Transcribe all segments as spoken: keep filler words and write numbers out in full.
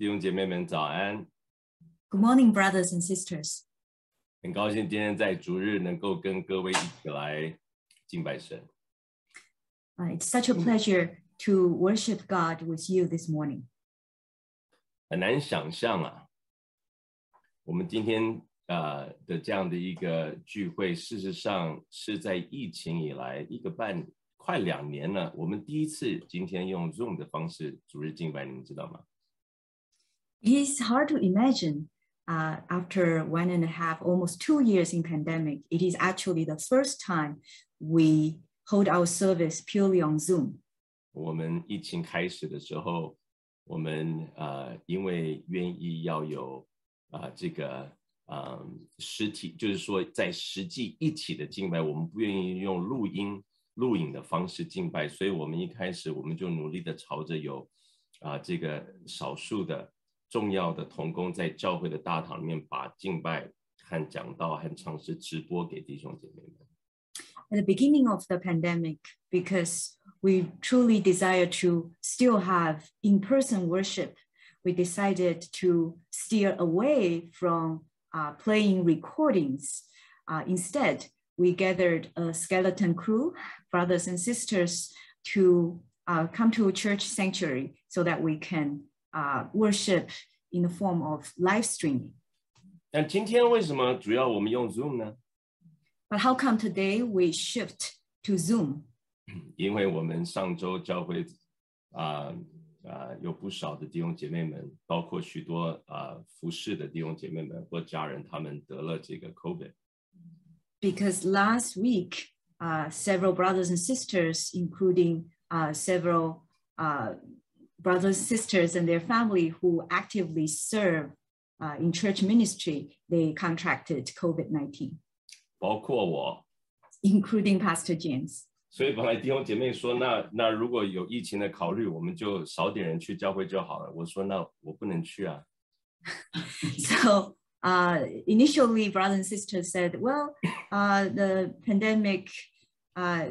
弟兄姐妹们早安。 Good morning, brothers and sisters. 很高兴今天在主日能够跟各位一起来敬拜神。 Uh, it's such a pleasure to worship God with you this morning. 很难想象啊，我们今天呃的这样的一个聚会，事实上是在疫情以来一个半快两年了，我们第一次今天用 Zoom 的方式主日敬拜，你们知道吗？ It is hard to imagine uh, after one and a half, almost two years in pandemic, it is actually the first time we hold our service purely on Zoom. 我们疫情开始的时候，我们呃因为愿意要有啊、呃、这个呃实体，就是说在实际一起的敬拜，我们不愿意用录音录影的方式敬拜，所以我们一开始我们就努力的朝着有啊、呃、这个少数的重要的同工在教会的大堂里面把敬拜和讲道和唱诗直播给弟兄姐妹们。 At the beginning of the pandemic, because we truly desire to still have in-person worship, we decided to steer away from uh, playing recordings. Uh, instead, we gathered a skeleton crew, brothers and sisters, to uh, come to a church sanctuary so that we can uh, worship in the form of live streaming. 但今天为什么主要我们用 Zoom 呢？ But how come today we shift to Zoom? 因为我们上周教会啊啊、呃呃、有不少的弟兄姐妹们，包括许多啊、呃、服侍的弟兄姐妹们或家人，他们得了这个 COVID。 Because last week, uh, several brothers and sisters, including uh, several uh, brothers and sisters and their family who actively serve uh, in church ministry, they contracted COVID nineteen. 包括我 including Pastor James. 所以本来弟兄姐妹说，那那如果有疫情的考虑，我们就少点人去教会就好了。我说那我不能去啊。 So uh, initially, brothers and sisters said, well, uh, the pandemic uh,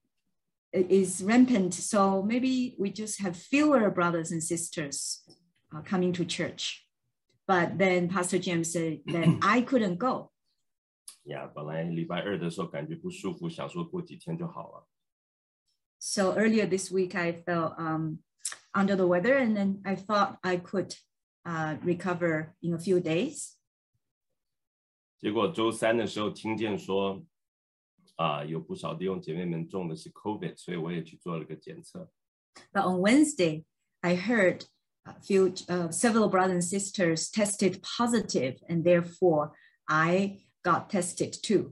is rampant, so maybe we just have fewer brothers and sisters uh, coming to church. But then Pastor James said that I couldn't go. 呀，本来礼拜二的时候感觉不舒服，想说过几天就好了。 So earlier this week, I felt um, under the weather, and then I thought I could uh, recover in a few days. 结果周三的时候听见说，啊、呃，有不少弟兄姐妹们中的是 COVID， 所以我也去做了个检测。 But on Wednesday, I heard a few, uh, several brothers and sisters tested positive, and therefore I got tested too.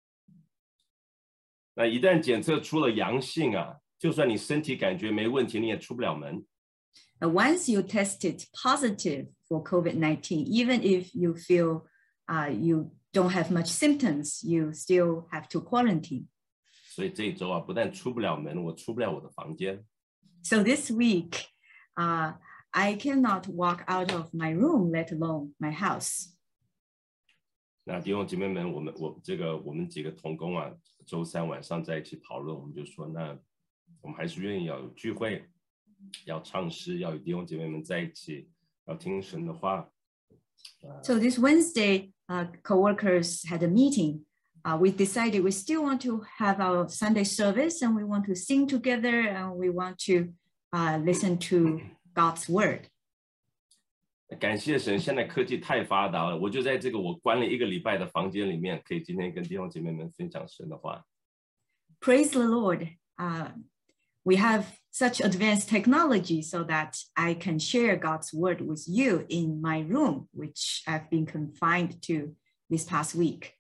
那一旦检测出了阳性啊，就算你身体感觉没问题，你也出不了门。 Now, once you tested positive for COVID nineteen, even if you feel uh, you don't have much symptoms, you still have to quarantine. 所以这一周啊，不但出不了门，我出不了我的房间。 So this week, uh, I cannot walk out of my room, let alone my house. 那弟兄姐妹们，我们我这个我们几个同工啊，周三晚上在一起讨论，我们就说，那我们还是愿意要有聚会，要唱诗，要与弟兄姐妹们在一起，要听神的话。 So this Wednesday, uh, co-workers had a meeting. Uh, we decided we still want to have our Sunday service, and we want to sing together, and we want to uh, listen to God's word. 感谢神，现在科技太发达了，我就在这个我关了一个礼拜的房间里面，可以今天跟弟兄姐妹们分享神的话。 Praise the Lord. Uh, we have such advanced technology so that I can share God's word with you in my room, which I've been confined to this past week.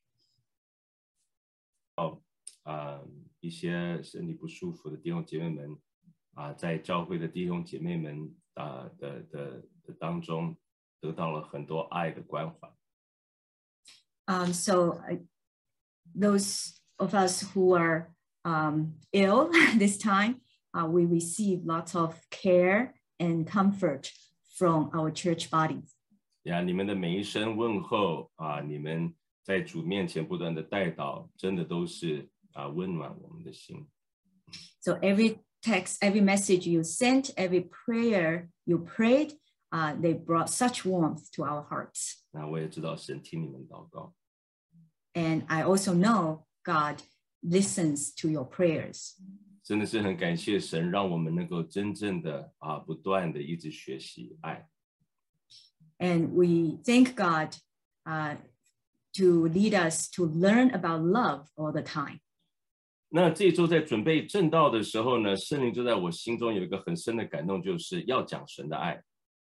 好，啊、呃，一些身体不舒服的弟兄姐妹们啊、呃，在教会的弟兄姐妹们啊、呃、的的的当中，得到了很多爱的关怀。 Um, so I, those of us who are um, ill this time, uh, we receive lots of care and comfort from our church bodies. 呀，你们的每一声问候啊，你们在主面前不断的代祷，真的都是啊温暖我们的心。 So every text, every message you sent, every prayer you prayed uh, they brought such warmth to our hearts. 那我也知道神听你们祷告。 And I also know God listens to your prayers. 真的是很感谢神，让我们能够真正的啊，不断的一直学习爱。 And we thank God uh, to lead us to learn about love all the time. 那这周在准备正道的时候呢，圣灵就在我心中有一个很深的感动，就是要讲神的爱。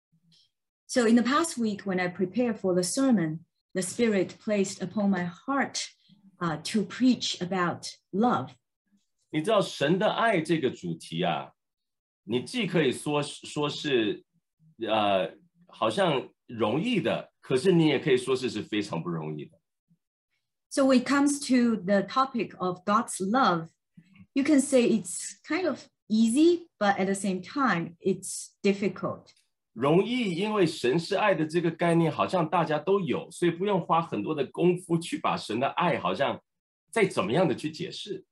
So in the past week, when I prepared for the sermon, the Spirit placed upon my heart uh, to preach about love. 你知道神的爱这个主题啊，你既可以说说是呃好像容易的，可是你也可以说是是非常不容易的。 So when it comes to the topic of God's love, you can say it's kind of easy, but at the same time, it's difficult. 容易，因为神是爱的这个概念好像大家都有，所以不用花很多的功夫去把神的爱好像再怎么样的去解释。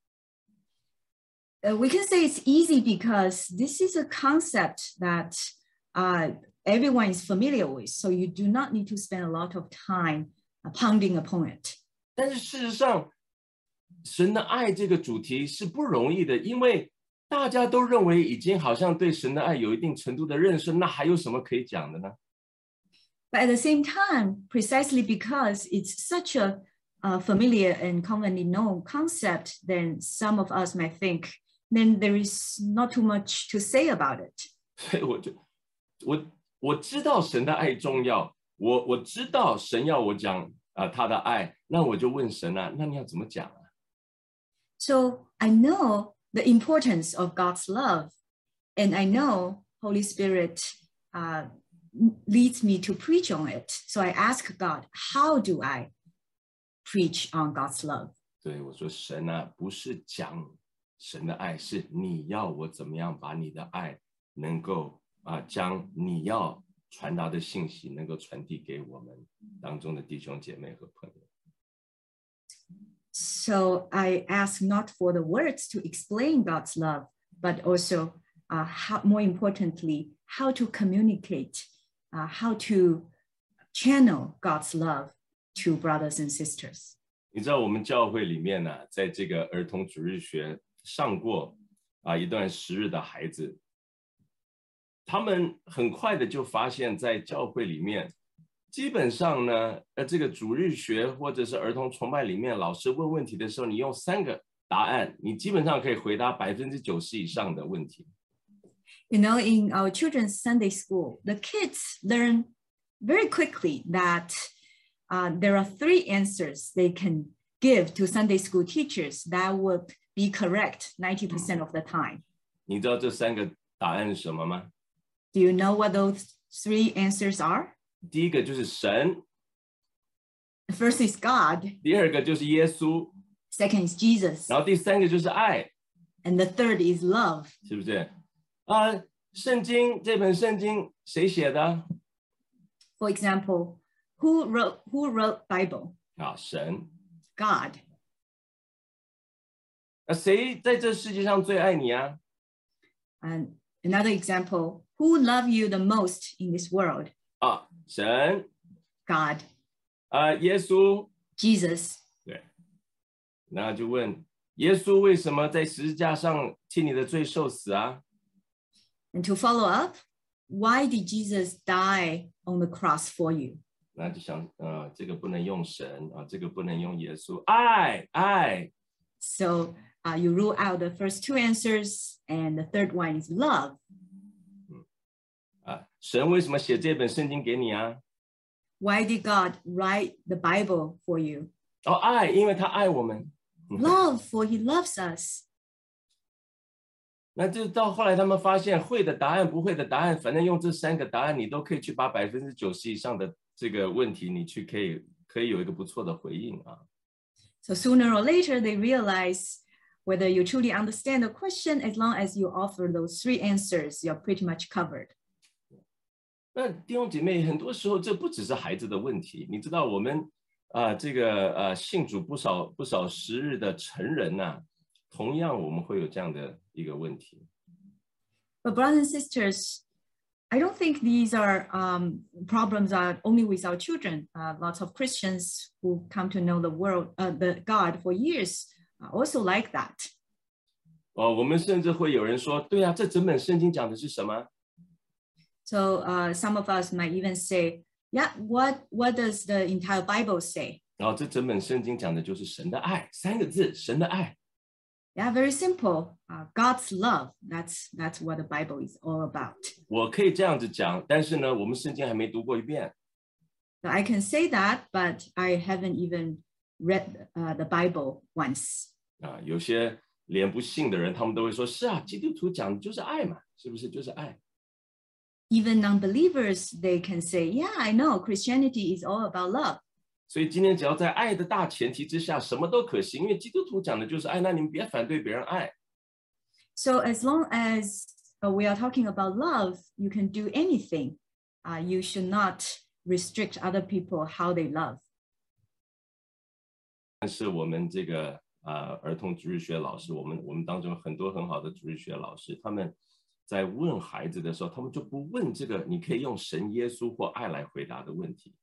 Uh, we can say it's easy because this is a concept that uh, everyone is familiar with. So you do not need to spend a lot of time uh, pounding upon it. 但是事实上，神的爱这个主题是不容易的，因为大家都认为已经好像对神的爱有一定程度的认识，那还有什么可以讲的呢？ But at the same time, precisely because it's such a uh, familiar and commonly known concept, then some of us might think, then there is not too much to say about it. 所以我就我我知道神的爱重要，我我知道神要我讲啊、呃、他的爱，那我就问神啊，那你要怎么讲啊？ So I know the importance of God's love, and I know Holy Spirit uh, leads me to preach on it. So I ask God, how do I preach on God's love? 对，我说神啊，不是讲神的爱，是你要我怎么样把你的爱能够啊、呃、将你要传达的信息能够传递给我们当中的弟兄姐妹和朋友。 So I ask not for the words to explain God's love, but also uh, how, more importantly, how to communicate, uh, how to channel God's love to brothers and sisters. 你知道我们教会里面呢、啊，在这个儿童主日学上过啊一段时日的孩子，他们很快的就发现，在教会里面，基本上呢，呃，这个主日学或者是儿童崇拜里面，老师问问题的时候，你用三个答案，你基本上可以回答百分之九十以上的问题。 You know, in our children's Sunday school, the kids learn very quickly that uh, there are three answers they can give to Sunday school teachers that would be correct ninety percent of the time. 你知道这三个答案是什么吗？ Do you know what those three answers are? 第一个就是神， The first is God, 第二个就是耶稣， second is Jesus, 然后第三个就是爱， and the third is love. 是不是？啊，圣经这本圣经谁写的？ For example, who wrote who wrote Bible? 啊，神。 God. 那谁在这世界上最爱你啊？ And another example, who love you the most in this world? 啊，神。 God, 啊，耶稣。 Jesus. 对，那就问耶稣为什么在十字架上替你的罪受死啊？ And to follow up, why did Jesus die on the cross for you? 那就想，呃，这个不能用神啊，这个不能用耶稣，爱爱。 So uh, you rule out the first two answers, and the third one is love. 啊，神为什么写这本圣经给你啊？ Why did God write the Bible for you? 哦，爱，因为他爱我们。 Love, for he loves us. 那就到后来他们发现，会的答案，不会的答案，反正用这三个答案，你都可以去把百分之九十以上的这个问题，你去可以可以有一个不错的回应啊。 So sooner or later, they realize whether you truly understand the question, as long as you offer those three answers, you're pretty much covered. 那弟兄姐妹，很多时候这不只是孩子的问题，你知道我们啊、呃，这个呃信主不少不少时日的成人呐、啊，同样我们会有这样的一个问题。 But brothers and sisters, I don't think these are um, problems are only with our children. Uh, lots of Christians who come to know the world, uh, the God for years, are also like that. 哦，我们甚至会有人说，对啊，这整本圣经讲的是什么？ So uh, some of us might even say, yeah, what, what does the entire Bible say? 然后这整本圣经讲的就是神的爱，三个字，神的爱。 Yeah, very simple. Uh, God's love. That's that's what the Bible is all about. 我可以这样子讲，但是呢，我们圣经还没读过一遍。 So I can say that, but I haven't even read uh, the Bible once. 啊，有些连不信的人，他们都会说：是啊，基督徒讲的就是爱嘛，是不是就是爱？ Even non-believers, they can say, yeah, I know Christianity is all about love. 所以今天只要在爱的大前提之下，什么都可行，因为基督徒讲的就是爱，那你们别反对别人爱。 So as long as uh, we are talking about love, you can do anything. Uh, you should not restrict other people how they love. 但是我们这个呃儿童主日学老师，我们我们当中很多很好的主日学老师，他们在问孩子的时候，他们就不问这个你可以用神、耶稣或爱来回答的问题。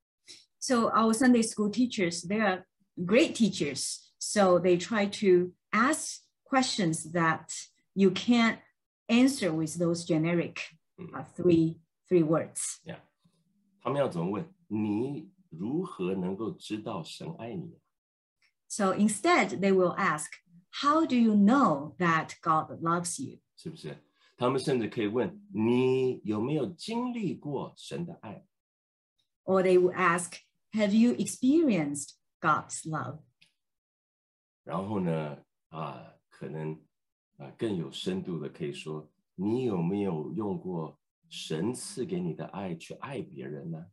So our Sunday school teachers, they are great teachers. So they try to ask questions that you can't answer with those generic uh, three, three words. Yeah. 他们要怎么问？你如何能够知道神爱你？ So instead, they will ask, how do you know that God loves you? 是不是？他们甚至可以问你有没有经历过神的爱？ Or they will ask, have you experienced God's love? 然后呢，啊，可能啊更有深度的可以说，你有没有用过神赐给你的爱去爱别人呢？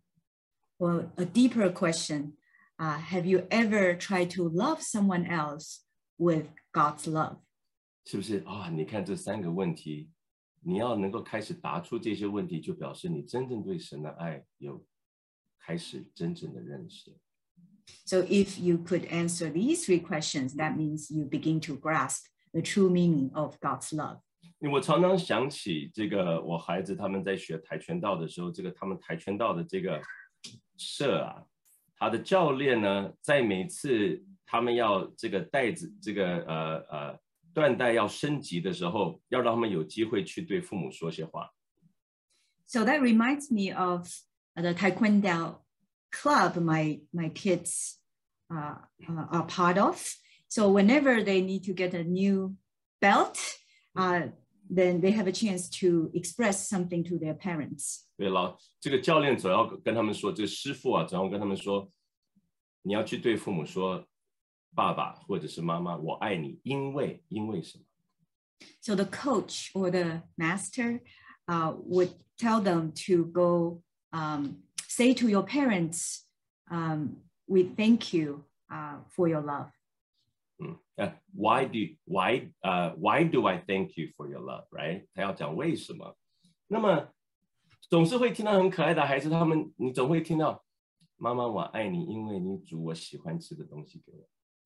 Or a deeper question, uh, have you ever tried to love someone else with God's love? 是不是啊？你看这三个问题，你要能够开始答出这些问题，就表示你真正对神的爱有开始真正的认识。 So if you could answer these three questions, that means you begin to grasp the true meaning of God's love. 因为我常常想起这个，我孩子他们在学跆拳道的时候，这个他们跆拳道的这个社啊，他的教练呢，在每次他们要这个带子这个呃呃缎带要升级的时候，要让他们有机会去对父母说些话。 So that reminds me of the Taekwondo club my, my kids uh, uh, are part of. So whenever they need to get a new belt, uh, then they have a chance to express something to their parents. 对了，这个教练总要跟他们说，这个师傅啊，总要跟他们说，你要去对父母说，爸爸或者是妈妈，我爱你，因为因为什么？ So the coach or the master uh, would tell them to go um, say to your parents, um, we thank you uh, for your love. 嗯，呃 ，Why do why 呃、uh, Why do I thank you for your love? Right？ 他要讲为什么。那么总是会听到很可爱的孩子，他们你总会听到妈妈我爱你，因为你煮我喜欢吃的东西给我。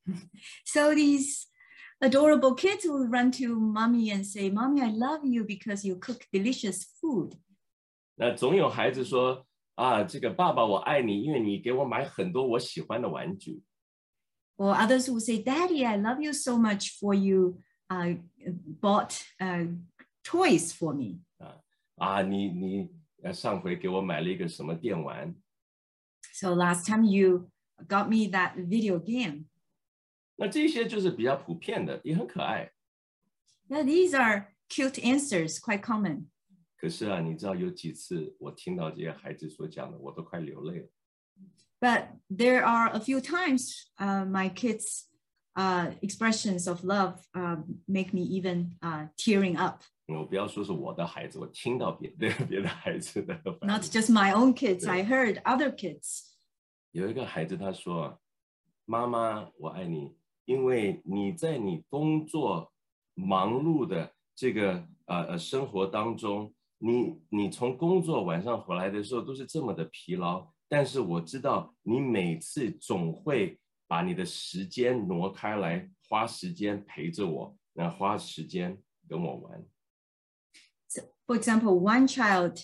So these adorable kids will run to mommy and say, "Mommy, I love you because you cook delicious food." 那总有孩子说啊，这个爸爸我爱你，因为你给我买很多我喜欢的玩具。 Or others will say, "Daddy, I love you so much for you uh, bought uh, toys for me." 啊啊，你你上回给我买了一个什么电玩？ So last time you got me that video game. 那这些就是比较普遍的，也很可爱。 Yeah, these are cute answers, quite common. 可是啊，你知道有几次我听到这些孩子所讲的，我都快流泪了。 But there are a few times uh, my kids' uh, expressions of love uh, make me even uh, tearing up. 我不要说是我的孩子，我听到别的别的孩子的。 Not just my own kids, I heard other kids. 有一个孩子他说：“妈妈，我爱你，因为你在你工作忙碌的这个呃呃生活当中，你你从工作晚上回来的时候都是这么的疲劳。” 但是我知道你每次总会把你的时间挪开来，花时间陪着我，那花时间跟我玩。 So, for example, one child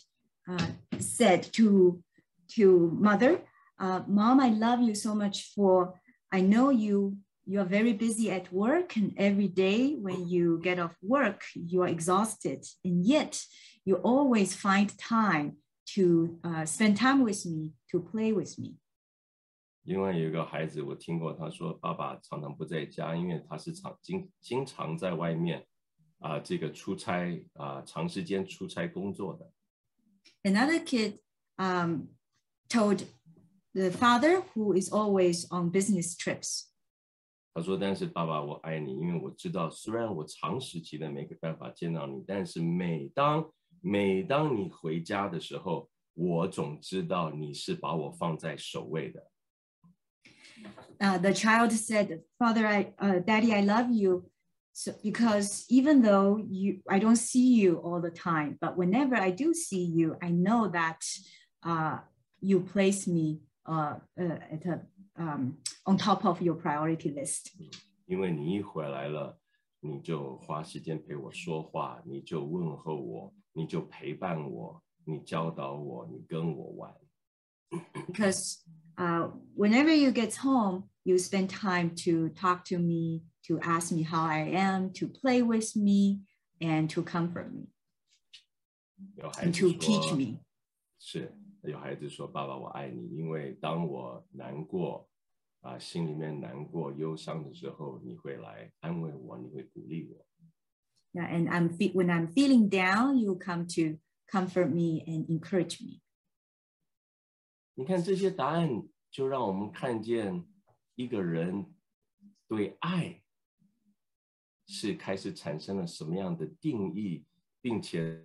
uh, said to, to mother, uh, Mom, I love you so much for, I know you, you are very busy at work, and every day when you get off work, you are exhausted, and yet you always find time to uh, spend time with me, to play with me. 另外有一个孩子，我听过他说，爸爸常常不在家，因为他是常经经常在外面啊、呃，这个出差啊、呃，长时间出差工作的。 Another kid um, told the father who is always on business trips. 他说：“但是爸爸，我爱你，因为我知道，虽然我长时期的没办法见到你，但是每当每当你回家的时候，我总知道你是把我放在首位的。” Uh, the child said, Father, I, uh, Daddy, I love you. So, because even though you, I don't see you all the time, but whenever I do see you, I know that uh, you place me uh, uh, at a, um, on top of your priority list. 因为你一回来了，你就花时间陪我说话，你就问候我，你就陪伴我，你教导我，你跟我玩。 Because uh, whenever you get home, you spend time to talk to me, to ask me how I am, to play with me, and to comfort me, and to teach me. 是，有孩子说：“爸爸，我爱你，因为当我难过啊，心里面难过、忧伤的时候，你会来安慰我，你会鼓励我。” Yeah, and I'm when I'm feeling down, you come to comfort me and encourage me. 你看这些答案，就让我们看见一个人对爱是开始产生了什么样的定义，并且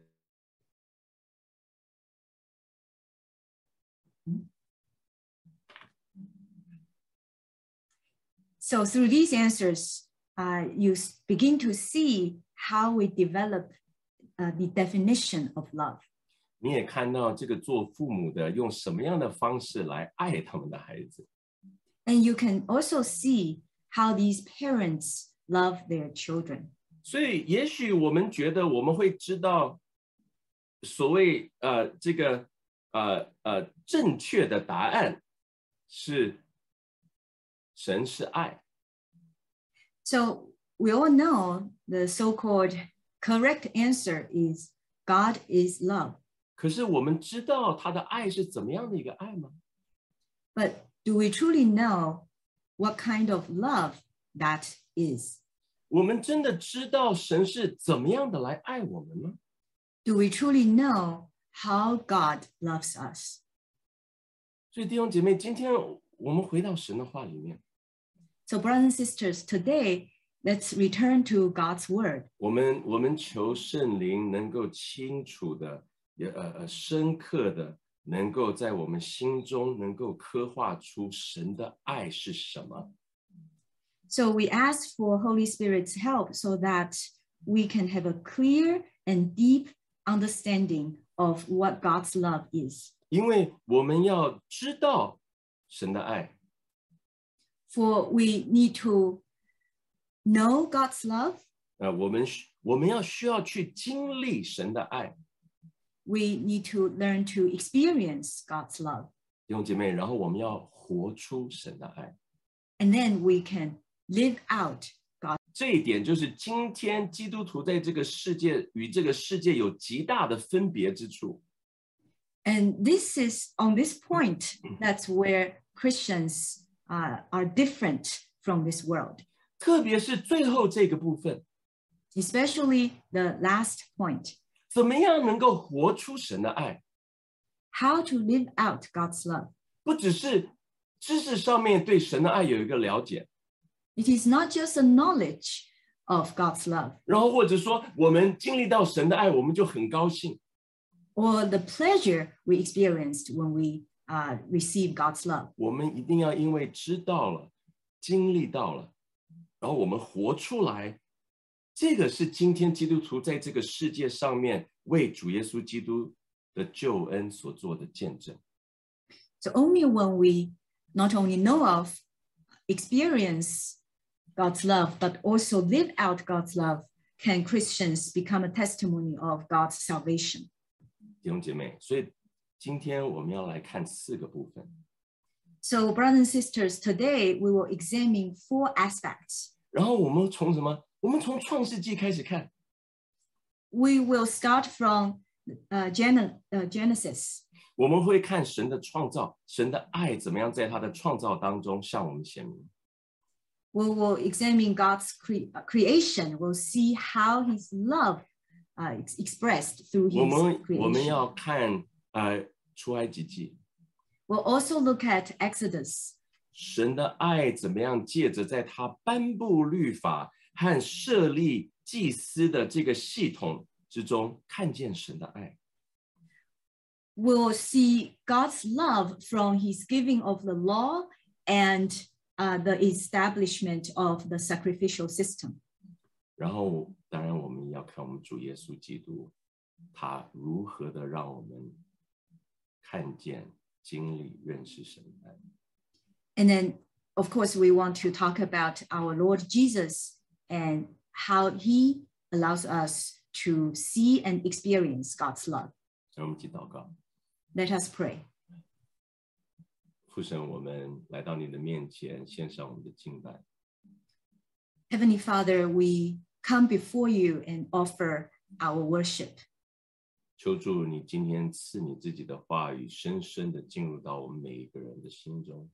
So through these answers, uh, you begin to see how we develop uh, the definition of love. 你也看到这个做父母的用什么样的方式来爱他们的孩子。 And you can also see how these parents love their children. 所以，也许我们觉得我们会知道所谓呃这个呃呃正确的答案是神是爱。 So we all know the so-called correct answer is God is love. 可是我们知道他的爱是怎么样的一个爱吗？ But do we truly know what kind of love that is? 我们真的知道神是怎么样的来爱我们吗？ Do we truly know how God loves us? 所以弟兄姐妹，今天我们回到神的话里面。 So brothers and sisters, today let's return to God's word. 我们我们求圣灵能够清楚的、也呃呃深刻的，能够在我们心中能够刻画出神的爱是什么。 So we ask for Holy Spirit's help so that we can have a clear and deep understanding of what God's love is. 因为我们要知道神的爱。 For we need to know God's love. 呃，我们我们要需要去经历神的爱。 We need to learn to experience God's love. 弟兄姐妹，然后我们要活出神的爱。 And then we can live out God. 这一点就是今天基督徒在这个世界与这个世界有极大的分别之处。 And this is on this point, that's where Christians uh, are different from this world. 特别是最后这个部分。 Especially the last point. 怎么样能够活出神的爱？ How to live out God's love. 不只是知识上面对神的爱有一个了解。 It is not just a knowledge of God's love. 然后或者说我们经历到神的爱，我们就很高兴。 Or the pleasure we experienced when we uh, receive God's love. 我们一定要因为知道了、经历到了，然后我们活出来。这个是今天基督徒在这个世界上面为主耶稣基督的救恩所做的见证。 So only when we not only know of, experience God's love, but also live out God's love, can Christians become a testimony of God's salvation. 弟弟兄姐妹，所以今天我们要来看四个部分。 So, brothers and sisters, today we will examine four aspects. 然后我们从什么？我们从创世纪开始看。 We will start from uh, Gen uh, Genesis. 我们会看神的创造，神的爱怎么样在他的创造当中向我们显明。 We will examine God's cre creation. We'll see how His love uh, expressed through His 我们 creation. 我们要看呃出埃及记。 We'll also look at Exodus. 神的爱怎么样借着在他颁布律法和设立祭司的这个系统之中，看见神的爱。 We'll see God's love from His giving of the law and uh, the establishment of the sacrificial system. 然后，当然我们要看我们主耶稣基督，他如何的让我们看见、经历、认识神的爱。 And then, of course, we want to talk about our Lord Jesus and how He allows us to see and experience God's love. 让我们一起祷告。 Let us pray. 父神，我们来到你的面前，献上我们的敬拜。 Heavenly Father, we come before you and offer our worship. 求主你今天赐你自己的话语，深深的进入到我们每一个人的心中。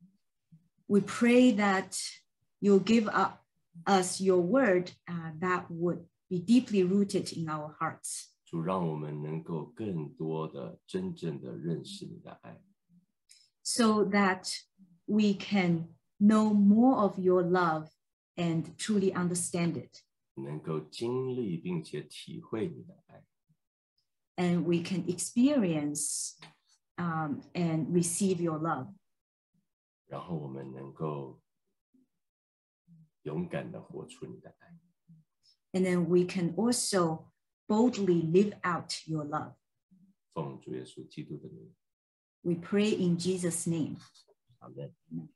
We pray that you'll give up us your word uh, that would be deeply rooted in our hearts. 主让我们能够更多的真正的认识你的爱。 So that we can know more of your love and truly understand it. 能够经历并且体会你的爱。 And we can experience um, and receive your love. 然后我们能够勇敢的活出你的爱。 And then we can also boldly live out your love. 奉主耶稣基督的名。 We pray in Jesus' name. 阿们。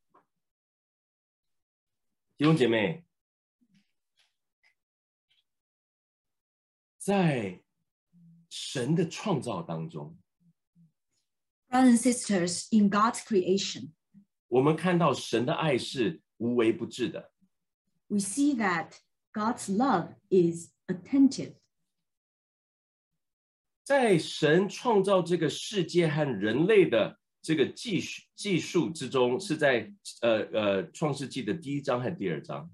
弟兄姐妹，在神的创造当中， Brothers and sisters, in God's creation, 我们看到神的爱是无微不至的。 we see that God's love is attentive. 在神创造这个世界和人类的这个技术技术之中，是在呃呃创世纪的第一章和第二章。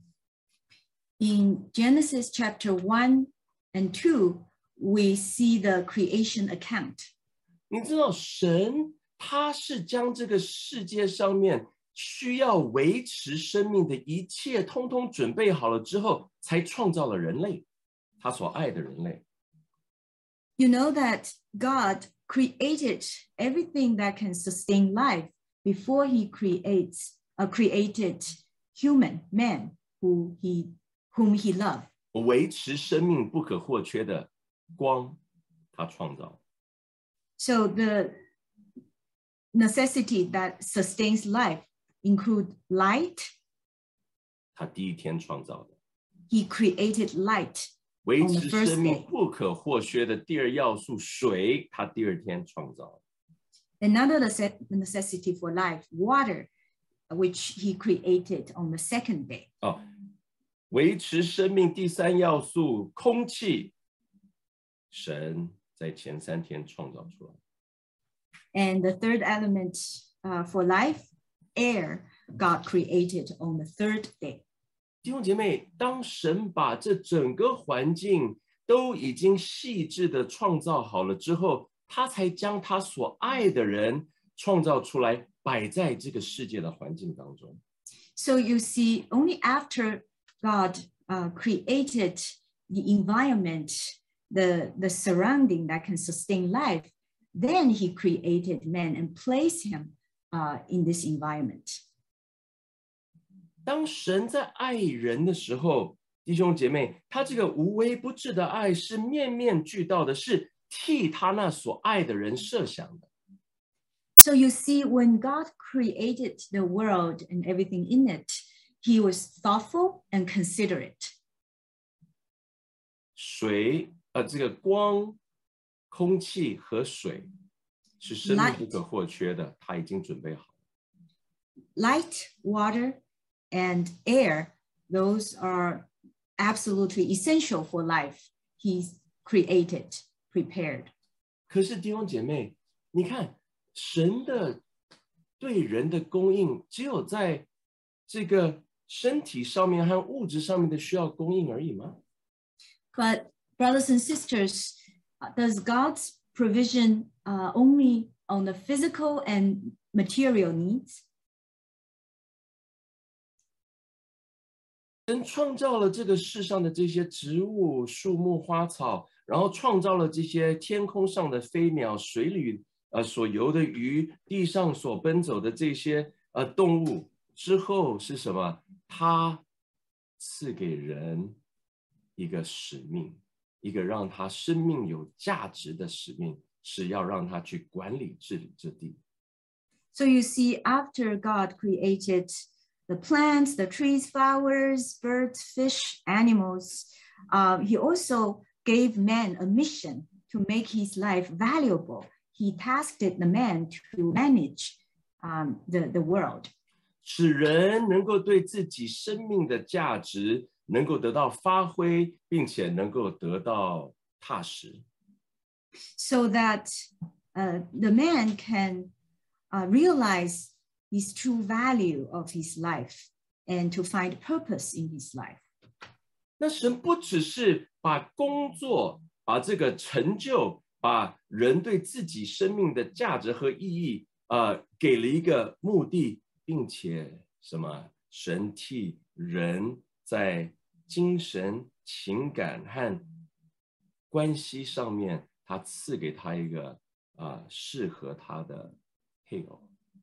In Genesis chapter one and two, we see the creation account. 你知道神他是将这个世界上面需要维持生命的一切通通准备好了之后，才创造了人类，他所爱的人类。 You know that God created everything that can sustain life before he creates, uh, created human, man, who he, whom he loved. 维持生命不可或缺的光，他创造。 So the necessity that sustains life include light. 他第一天创造的。 He created light. 维持生命不可或缺的第二要素水，他第二天创造。 Another necessity for life, water, which he created on the second day. 哦，维持生命第三要素空气，神在前三天创造出来。 And the third element uh, for life, air, God created on the third day. 弟兄姐妹，当神把这整个环境都已经细致的创造好了之后，他才将他所爱的人创造出来，摆在这个世界的环境当中。 So you see, only after God uh, created the environment, the, the surrounding that can sustain life, then he created man and placed him uh, in this environment. 当神在爱人的时候，弟兄姐妹，他这个无微不至的爱是面面俱到的，是替他那所爱的人设想的。 So you see, when God created the world and everything in it, he was thoughtful and considerate. 水，呃，这个光、 空气和水是生命不可或缺的，他已经准备好。 Light, water, and air, those are absolutely essential for life. He's created, prepared. 可是弟兄姐妹，你看神的对人的供应，只有在这个身体上面和物质上面的需要供应而已吗？ But brothers and sisters, does God's provision uh, only on the physical and material needs? 神创造了这个世上的这些植物、树木、花草，然后创造了这些天空上的飞鸟、水里呃所游的鱼、地上所奔走的这些呃动物之后是什么？他赐给人一个使命，一个让他生命有价值的使命，是要让他去管理治理这地。 So you see, after God created the plants, the trees, flowers, birds, fish, animals, uh, he also gave man a mission to make his life valuable. He tasked the man to manage um, the, the world. 使人能够对自己生命的价值能够得到发挥，并且能够得到踏实。 So that uh, the man can uh, realize his true value of his life and to find purpose in his life. 那神不只是把工作、把这个成就、把人对自己生命的价值和意义，呃，给了一个目的，并且什么？神替人在精神、情感和关系上面，他赐给他一个啊、呃、适合他的配偶。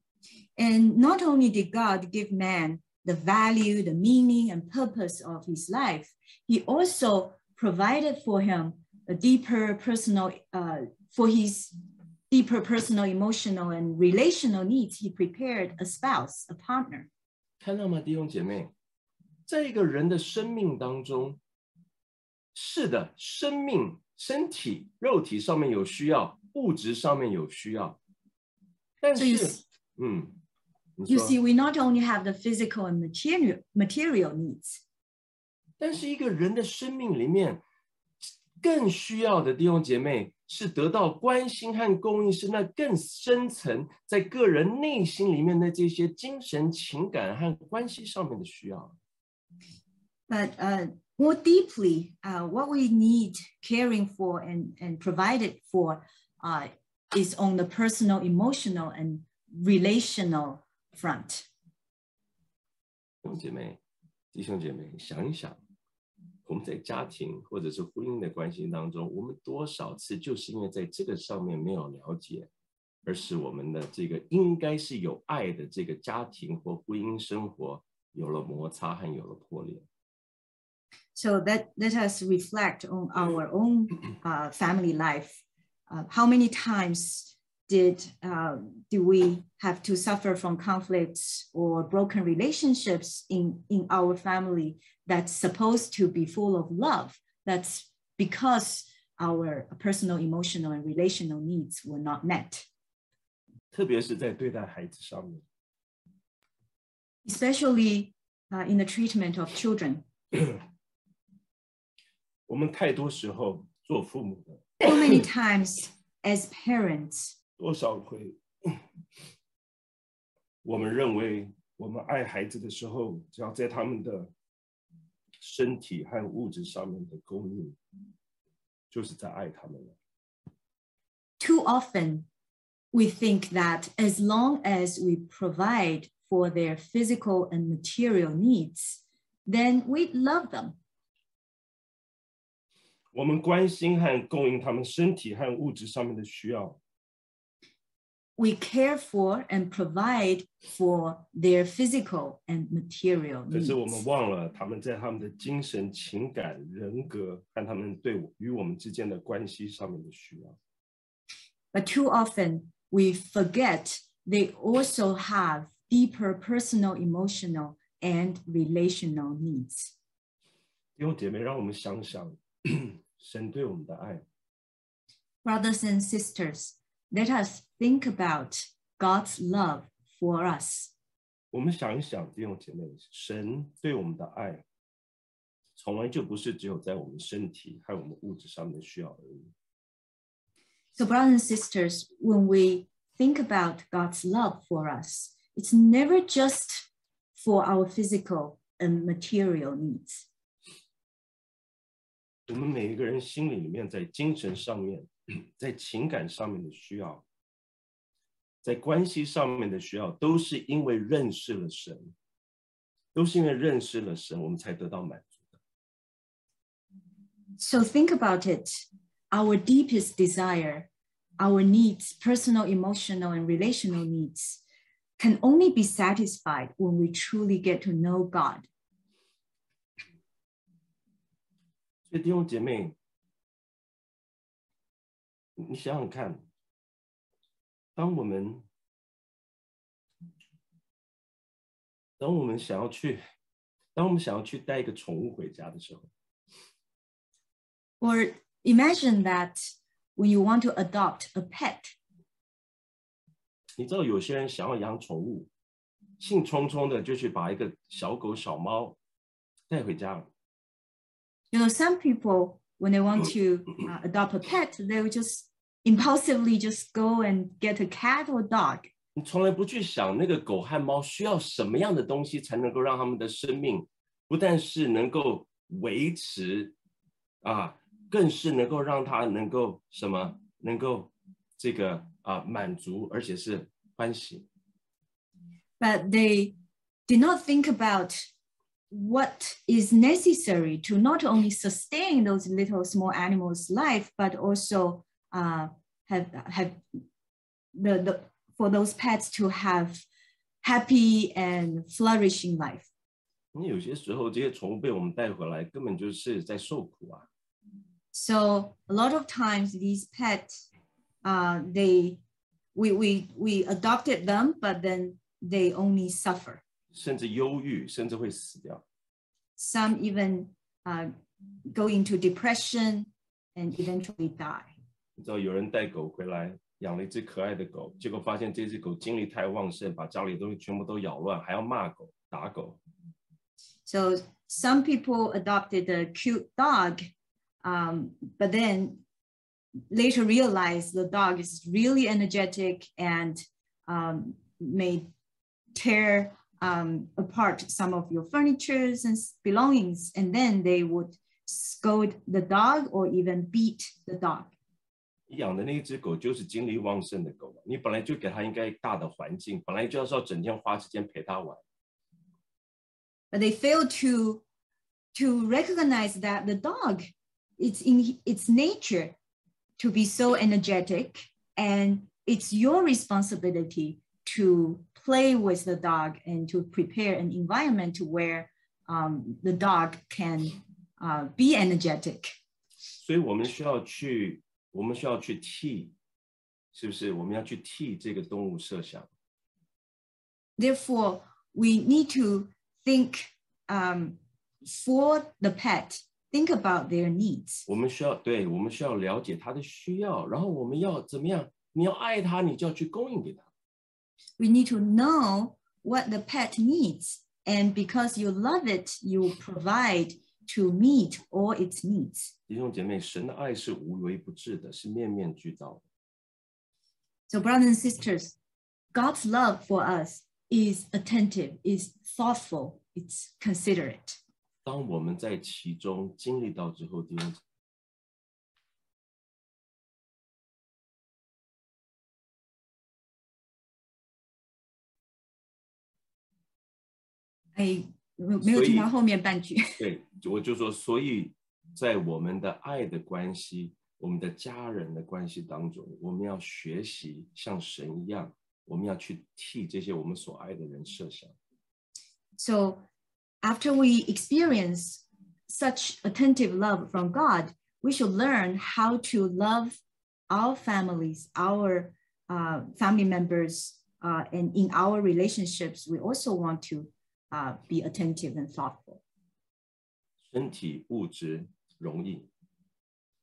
And not only did God give man the value, the meaning, and purpose of his life, he also provided for him a deeper personal, uh, for his deeper personal, emotional, and relational needs. He prepared a spouse, a partner. 看到吗，弟兄姐妹，在一个人的生命当中，是的，生命、身体、肉体上面有需要，物质上面有需要，但是， So you, 嗯。 You see, we not only have the physical and material, material needs. 但是一个人的生命里面，更需要的弟兄姐妹是得到关心和供应，是那更深层在个人内心里面的这些精神、情感和关系上面的需要。 But uh, more deeply, uh, what we need caring for and, and provided for uh, is on the personal, emotional, and relational front. 弟兄姐妹，弟兄姐妹，想一想，我们在家庭或者是婚姻的关系当中，我们多少次就是因为在这个上面没有了解，而使我们的这个应该是有爱的这个家庭或婚姻生活有了摩擦和有了破裂。 So that let us reflect on our own uh, family life. Uh, how many times Did uh, do we have to suffer from conflicts or broken relationships in, in our family that's supposed to be full of love? That's because our personal, emotional, and relational needs were not met. 特别是在对待孩子上面。 Especially uh, in the treatment of children. 我们太多时候做父母的 So many times as parents, 多少会，我们认为我们爱孩子的时候，只要在他们的身体和物质上面的供应，就是在爱他们了。 Too often, we think that as long as we provide for their physical and material needs, then we love them. 我们关心和供应他们身体和物质上面的需要。 We care for and provide for their physical and material needs. 可是我们忘了，他们在他们的精神、情感、人格和他们对我与我们之间的关系上面的需要。 But too often we forget they also have deeper personal, emotional, and relational needs. 弟兄姐妹，让我们想想神对我们的爱。 Brothers and sisters, let us think about God's love for us. 我们想一想，弟兄姐妹，神对我们的爱，从来就不是只有在我们身体和我们物质上面的需要而已。 So, brothers and sisters, when we think about God's love for us, it's never just for our physical and material needs. 我们每一个人心里里面，在精神上面，在情感上面的需要，在关系上面的需要，都是因为认识了神，都是因为认识了神，我们才得到满足的。 So think about it. Our deepest desire, our needs, personal, emotional, and relational needs, can only be satisfied when we truly get to know God. 所以弟兄姐妹，你想想看，当我们当我们想要去，当我们想要去带一个宠物回家的时候， Or imagine that when you want to adopt a pet. 你知道有些人想要养宠物，兴冲冲的就去把一个小狗、小猫带回家了。 You know, some people, when they want to uh, adopt a pet, they will just impulsively just go and get a cat or dog. 你从来不去想那个狗和猫需要什么样的东西才能够让他们的生命不但是能够维持啊，更是能够让它能够什么能够这个啊满足，而且是欢喜。 But they did not think about what is necessary to not only sustain those little small animals' life, but also uh, have have the, the for those pets to have happy and flourishing life. 你有些时候这些宠物被我们带回来，根本就是在受苦啊。 So a lot of times these pets, uh, they we we we adopted them, but then they only suffer. 甚至忧郁，甚至会死掉。 Some even uh, go into depression and eventually die. 你知道有人带狗回来，养了一只可爱的狗，结果发现这只狗精力太旺盛，把家里的东西全部都咬乱，还要骂狗、打狗。 So some people adopted a cute dog, um, but then later realized the dog is really energetic and um, may tear um, apart some of your furnitures and belongings, and then they would scold the dog or even beat the dog. 你养的那一只狗就是精力旺盛的狗，你本来就给它应该大的环境，本来就是要整天花时间陪它玩。 But they fail to to recognize that the dog, it's in its nature to be so energetic, and it's your responsibility to play with the dog and to prepare an environment where um, the dog can uh, be energetic. 所以我们需要去，我们需要去替，是不是？我们要去替这个动物设想。 Therefore, we need to think um, for the pet, think about their needs. 我们需要，对，我们需要了解它的需要，然后我们要怎么样？你要爱它，你就要去供应给它。 We need to know what the pet needs, and because you love it, you provide to meet all its needs. 弟兄姐妹，神的爱是无微不至的，是面面俱到的。 So, brothers and sisters, God's love for us is attentive, is thoughtful, it's considerate. 当我们在其中经历到之后，弟兄姐妹， 哎，没有听到后面半句。 对，我就说，所以在我们的爱的关系，我们的家人的关系当中，我们要学习像神一样，我们要去替这些我们所爱的人设想。 So, after we experience such attentive love from God, we should learn how to love our families, our uh, family members, uh, and in our relationships, we also want to uh, be attentive and thoughtful. 身体、物质容易，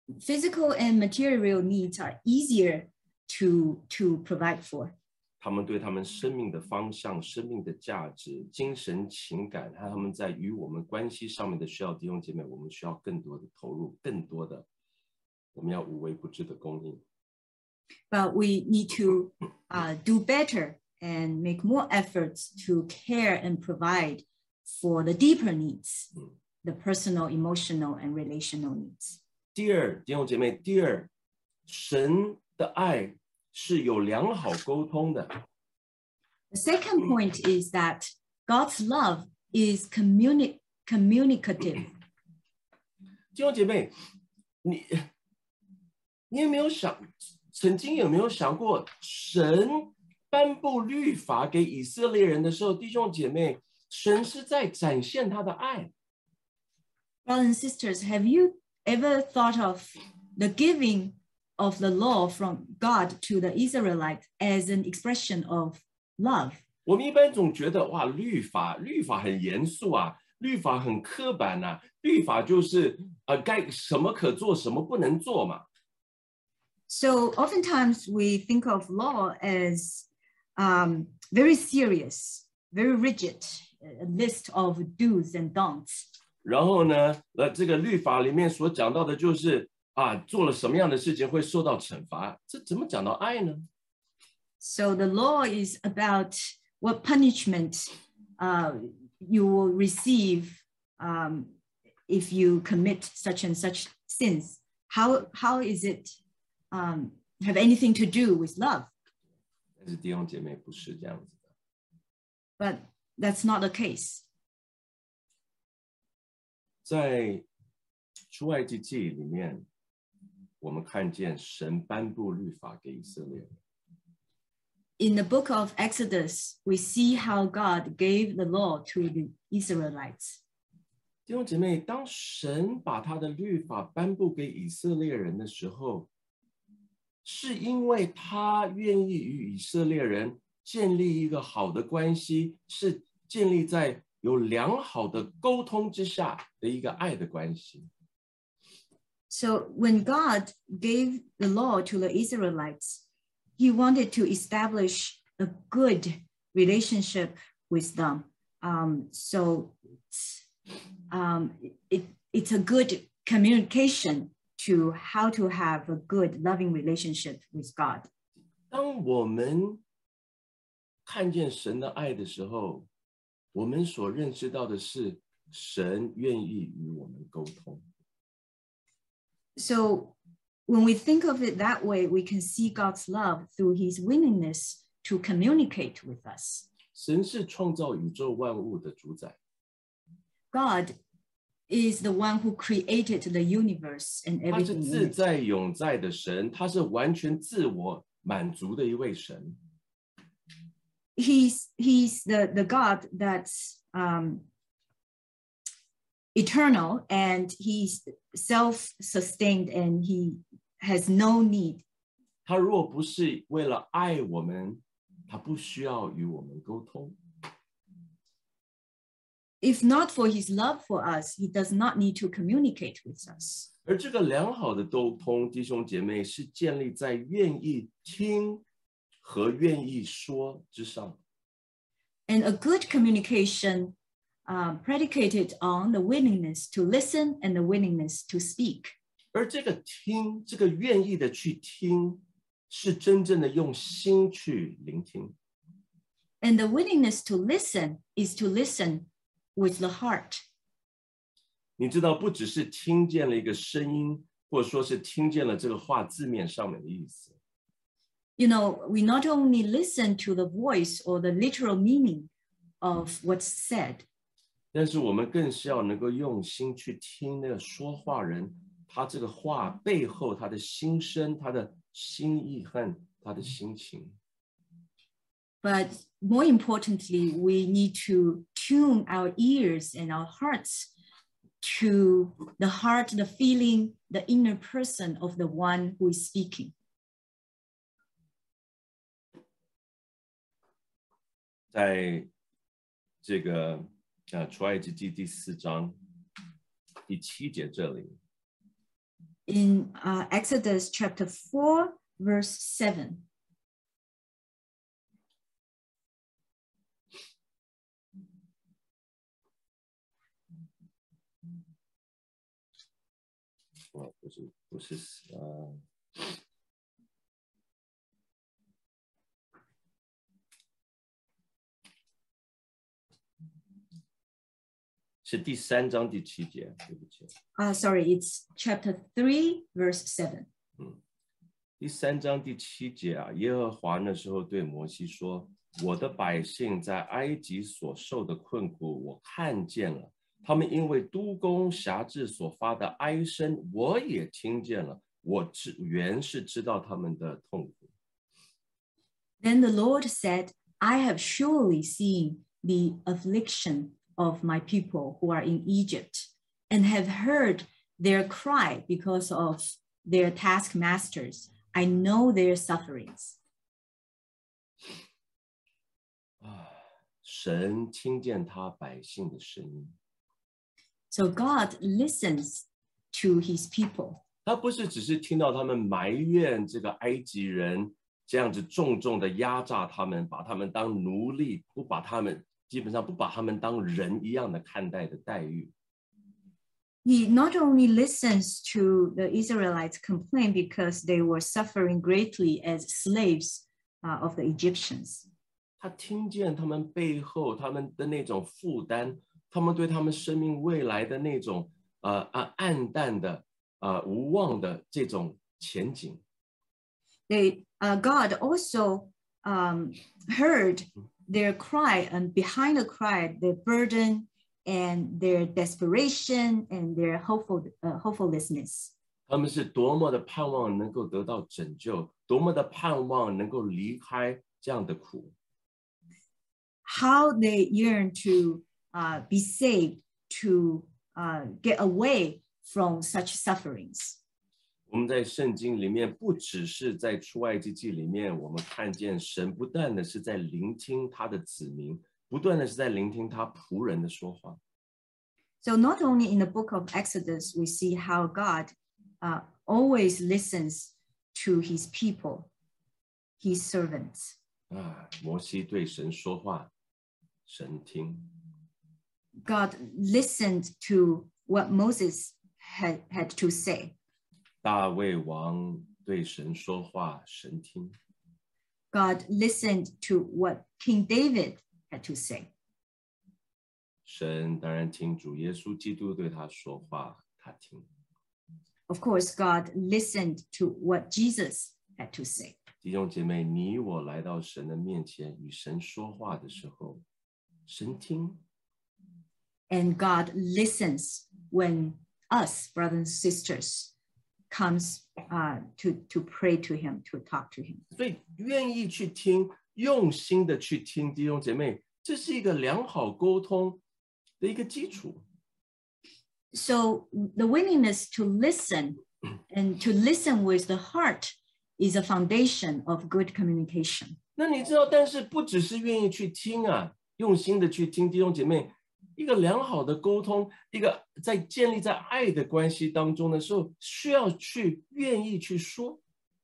physical and material needs are easier to, to provide for. 他们对他们生命的方向、生命的价值、精神情感，还有他们在与我们关系上面的需要，弟兄姐妹，我们需要更多的投入，更多的，我们要无微不至的供应。 But we need to uh, do better and make more efforts to care and provide for the deeper needs, the personal, emotional, and relational needs. 第二，弟兄姐妹，第二，神的爱是有良好沟通的。 The second point is that God's love is communi- communicative. 弟兄姐妹，你你有没有想，曾经有没有想过，神颁布律法给以色列人的时候，弟兄姐妹，神是在展现他的爱。 Brothers and sisters, have you ever thought of the giving of the law from God to the Israelites as an expression of love? 我们一般总觉得，哇，律法，律法很严肃啊，律法很刻板啊，律法就是呃，该什么可做，什么不能做嘛。 So oftentimes we think of law as um, very serious, very rigid, a list of do's and don'ts. 然后呢，呃，这个律法里面所讲到的就是啊，做了什么样的事情会受到惩罚，这怎么讲到爱呢？ So the law is about what punishment uh, you will receive um, if you commit such and such sins. How, how is it um, have anything to do with love? 但是弟兄姐妹不是这样子的。 But that's not the case. 在出埃及记里面，我们看见神颁布律法给以色列人。 In the book of Exodus, we see how God gave the law to the Israelites. 弟兄姐妹，当神把他的律法颁布给以色列人的时候，是因为他愿意与以色列人建立一个好的关系，是建立在有良好的沟通之下的一个爱的关系。 So when God gave the law to the Israelites, he wanted to establish a good relationship with them. Um, so um, it, it's a good communication to how to have a good, loving relationship with God. 当我们看见神的爱的时候，我们所认识到的是，神愿意与我们沟通。 So when we think of it that way, we can see God's love through his willingness to communicate with us. 神是创造宇宙万物的主宰， God is the one who created the universe and 他是 everything 自 in it. 在永在的神，他是完全自我满足的一位神。 He's, he's the, the God that's um, eternal, and he's self-sustained, and he has no need. 他若不是为了爱我们，他不需要与我们沟通。 If not for his love for us, he does not need to communicate with us. 而这个良好的沟通，弟兄姐妹，是建立在愿意听和愿意说之上。 And a good communication uh, predicated on the willingness to listen and the willingness to speak. 而这个听，这个愿意的去听，是真正的用心去聆听。 And the willingness to listen is to listen with the heart. 你知道，不只是听见了一个声音，或者说是听见了这个话字面上面的意思。 You know, we not only listen to the voice or the literal meaning of what's said, 但是我们更是要能够用心去听那个说话人，他这个话背后他的心声、他的心意和他的心情。 but more importantly, we need to tune our ears and our hearts to the heart, the feeling, the inner person of the one who is speaking. 在这个呃出埃及记第四章第七节这里， in uh, Exodus chapter four, verse seven. 哦，不是，不是，呃，是第三章第七节，对不起。 Uh, sorry, it's chapter three, verse seven. 嗯，第三章第七节啊，耶和华那时候对摩西说：“我的百姓在埃及所受的困苦，我看见了。他们因为督工辖制所发的哀声，我也听见了。我知原是知道他们的痛苦。” Then the Lord said, I have surely seen the affliction of my people who are in Egypt, and have heard their cry because of their taskmasters. I know their sufferings. 啊，神听见他百姓的声音。 So God listens to his people. 他不是只是听到他们埋怨这个埃及人这样子重重的压榨他们，把他们当奴隶，不把他们基本上不把他们当人一样的看待的待遇。 He not only listens to the Israelites' complain because they were suffering greatly as slaves uh, of the Egyptians. 他听见他们背后他们的那种负担，他们对他们生命未来的那种呃暗暗淡的呃无望的这种前景。 They, uh, God also um, heard their cry, and behind the cry, their burden and their desperation and their hopeful, uh, hopelessness. 他们是多么的盼望能够得到拯救，多么的盼望能够离开这样的苦。 How they yearn to uh, be saved, to uh, get away from such sufferings. 我们在圣经里面，不只是在出埃及记里面，我们看见神不断的是在聆听他的子民，不断的是在聆听他仆人的说话。 So not only in the book of Exodus, we see how God uh, always listens to his people, his servants. 啊，摩西对神说话，神听。 God listened to what Moses had, had to say. 大卫王对神说话，神听。 God listened to what King David had to say. 神当然听主耶稣基督对他说话，他听。 Of course, God listened to what Jesus had to say. 弟兄姐妹，你我来到神的面前与神说话的时候，神听。 And God listens when us, brothers and sisters, comes uh, to, to pray to him, to talk to him. 所以愿意去听，用心的去听，弟兄姐妹，这是一个良好沟通的一个基础。 So the willingness to listen and to listen with the heart is a foundation of good communication. 那你知道，但是不只是愿意去听啊，用心的去听，弟兄姐妹，一个良好的沟通，一个在建立在爱的关系当中的时候，需要去愿意去说。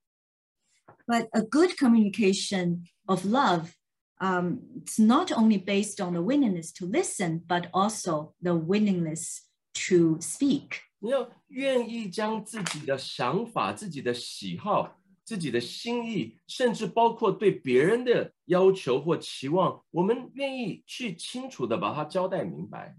But a good communication of love, um, it's not only based on the willingness to listen, but also the willingness to speak. 你要愿意将自己的想法、自己的喜好、自己的心意，甚至包括对别人的要求或期望，我们愿意去清楚的把它交代明白。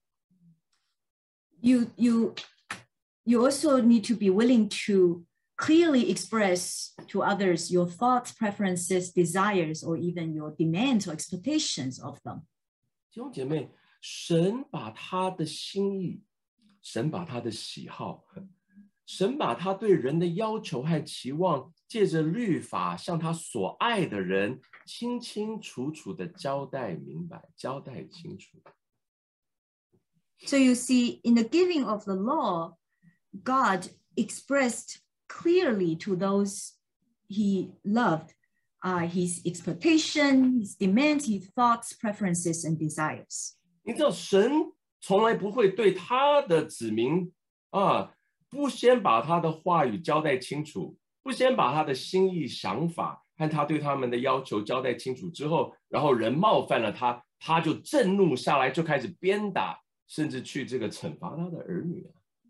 You, you, you also need to be willing to clearly express to others your thoughts, preferences, desires, or even your demands or expectations of them. 弟兄姐妹，神把他的心意，神把他的喜好，神把他对人的要求和期望，借着律法向他所爱的人清清楚楚的交代明白，交代清楚。 So you see, in the giving of the law, God expressed clearly to those he loved uh, his expectation, his demands, his thoughts, preferences, and desires. 你知道，神从来不会对他的子民啊不先把他的话语交代清楚，不先把他的心意想法和他对他们的要求交代清楚之后，然后人冒犯了他，他就震怒下来，就开始鞭打，甚至去这个惩罚他的儿女。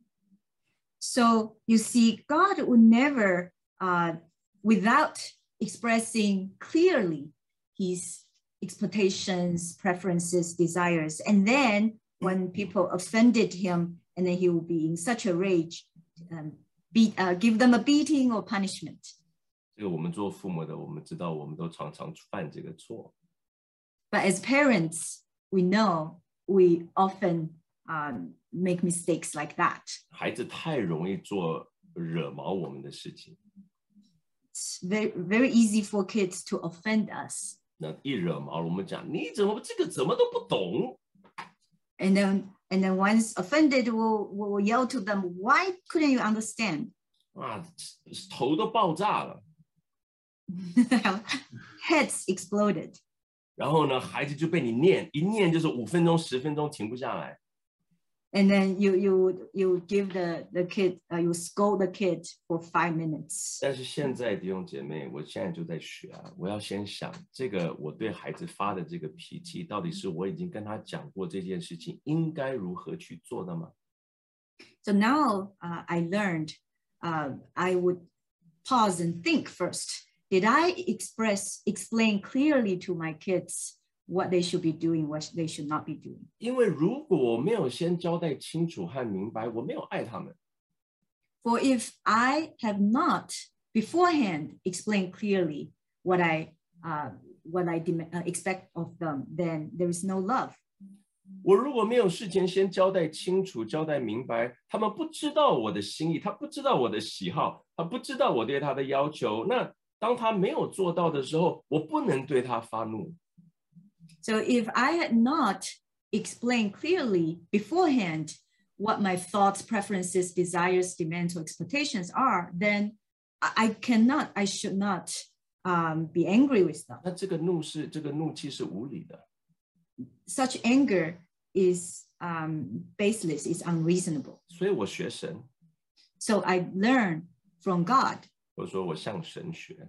So you see, God would never, uh, without expressing clearly his expectations, preferences, desires, and then when people offended him, and then he will be in such a rage, um, beat, uh, give them a beating or punishment. 这个我们做父母的，我们知道，我们都常常犯这个错。 But as parents, we know we often um, make mistakes like that. 孩子太容易做惹毛我们的事情。 It's very, very easy for kids to offend us. 那一惹毛，我们讲你怎么这个怎么都不懂。 And then, and then once offended, we'll, we'll yell to them, why couldn't you understand? 啊，头都爆炸了。 Heads exploded. 然后呢，孩子就被你念，一念就是五分钟、十分钟停不下来。 And then you you you give the the kid, uh, you scold the kid for five minutes. 但是现在弟兄姐妹，我现在就在学啊，我要先想这个我对孩子发的这个脾气，到底是我已经跟他讲过这件事情应该如何去做的吗？ So now uh, I learned, uh, I would pause and think first. Did I express, explain clearly to my kids what they should be doing, what they should not be doing? 因为如果我没有先交代清楚和明白，我没有爱他们。 For if I have not beforehand explained clearly what I uh, what I dem- uh, expect of them, then there is no love. 我如果没有事前先交代清楚、交代明白，他们不知道我的心意，他不知道我的喜好，他不知道我对他的要求。那当他没有做到的时候，我不能对他发怒。 So if I had not explained clearly beforehand what my thoughts, preferences, desires, demands, or expectations are, then I cannot, I should not um, be angry with them. 那这个怒是这个怒气是无理的。 Such anger is um, baseless, is unreasonable. 所以我学神。 So I learn from God. 我说我向神学。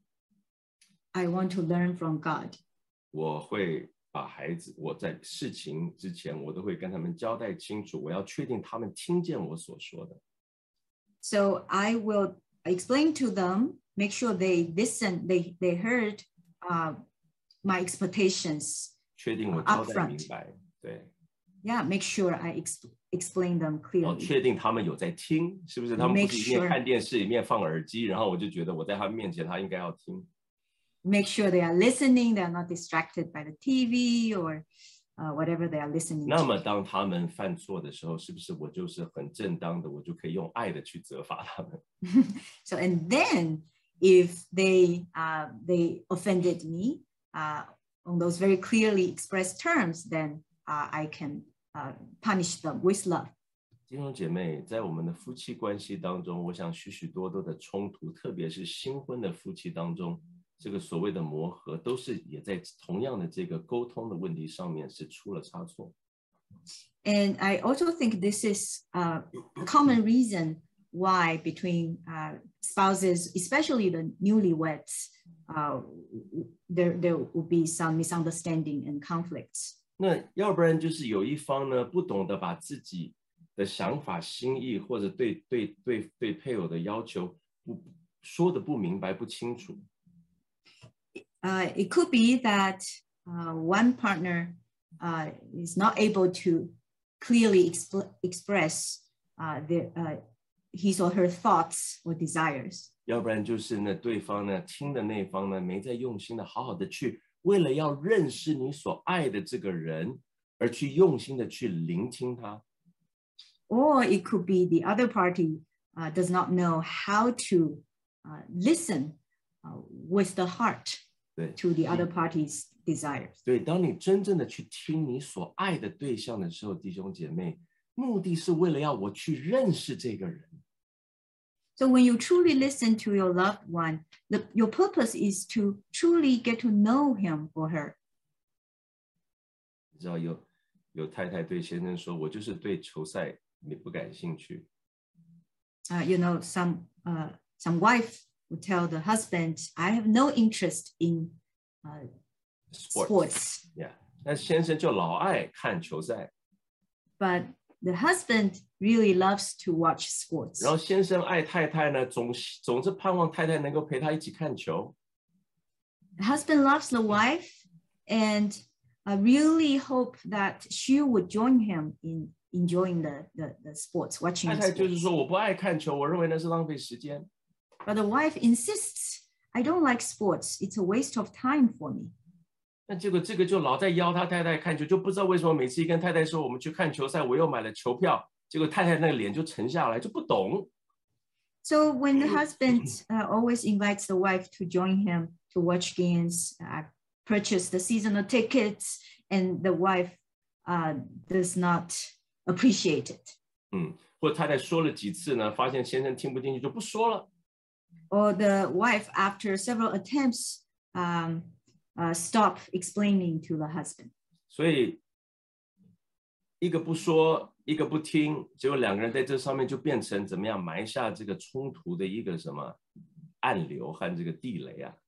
I want to learn from God. 我会把孩子，我在事情之前，我都会跟他们交代清楚，我要确定他们听见我所说的。 So I will explain to them, make sure they listen, they they heard uh, my expectations. 确定我交代明白，对。 Yeah, make sure I ex explain them clearly. 确定他们有在听，是不是？他们不是一面看电视，一面放耳机，然后我就觉得我在他们面前，他应该要听。 Make sure they are listening, they are not distracted by the T V or uh, whatever they are listening to. 那么当他们犯错的时候，是不是我就是很正当的，我就可以用爱的去责罚他们？ So and then if they uh, they offended me uh, on those very clearly expressed terms, then uh, I can uh, punish them with love. 弟兄姐妹，在我们的夫妻关系当中，我想许许多多的冲突，特别是新婚的夫妻当中。这个所谓的磨合，都是也在同样的这个沟通的问题上面是出了差错。 And I also think this is a common reason why between uh, spouses, especially the newlyweds, uh, there there will be some misunderstanding and conflicts. 那要不然就是有一方呢不懂得把自己的想法、心意或者对对对对配偶的要求不说的不明白、不清楚。 Uh, it could be that uh, one partner uh, is not able to clearly exp express uh, their, uh, his or her thoughts or desires. 要不然就是呢，对方呢听的那方呢没在用心的好好的去，为了要认识你所爱的这个人，而去用心的去聆听他。 Or it could be the other party uh, does not know how to uh, listen uh, with the heart. To the other party's desires. 对，当你真正的去听你所爱的对象的时候，弟兄姐妹，目的是为了要我去认识这个人。 So when you truly listen to your loved one, the, your purpose is to truly get to know him or her. 你知道有有太太对先生说：“我就是对球赛你不感兴趣。” uh, you know, some uh, some wife would tell the husband, "I have no interest in uh, sports." sports. Yeah. 那先生就老爱看球赛。 But the husband really loves to watch sports. 然后先生爱太太呢，总总是盼望太太能够陪他一起看球。 The husband loves the wife and I really hope that she would join him in enjoying the the, the sports, watching. 太太就是说我不爱看球，我认为那是浪费时间。 But the wife insists, "I don't like sports. It's a waste of time for me." 那结果这个就老在邀他太太看球，就不知道为什么每次一跟太太说我们去看球赛，我又买了球票，结果太太那个脸就沉下来，就不懂。 So when the husband uh, always invites the wife to join him to watch games, uh, purchase the seasonal tickets, and the wife uh, does not appreciate it. 嗯，或者太太说了几次呢，发现先生听不进去，就不说了。 Or the wife, after several attempts, um, uh, stop explaining to the husband. 所以一个不说，一个不听，结果两个人在这上面就变成怎么样，埋下这个冲突的一个什么暗流和这个地雷啊。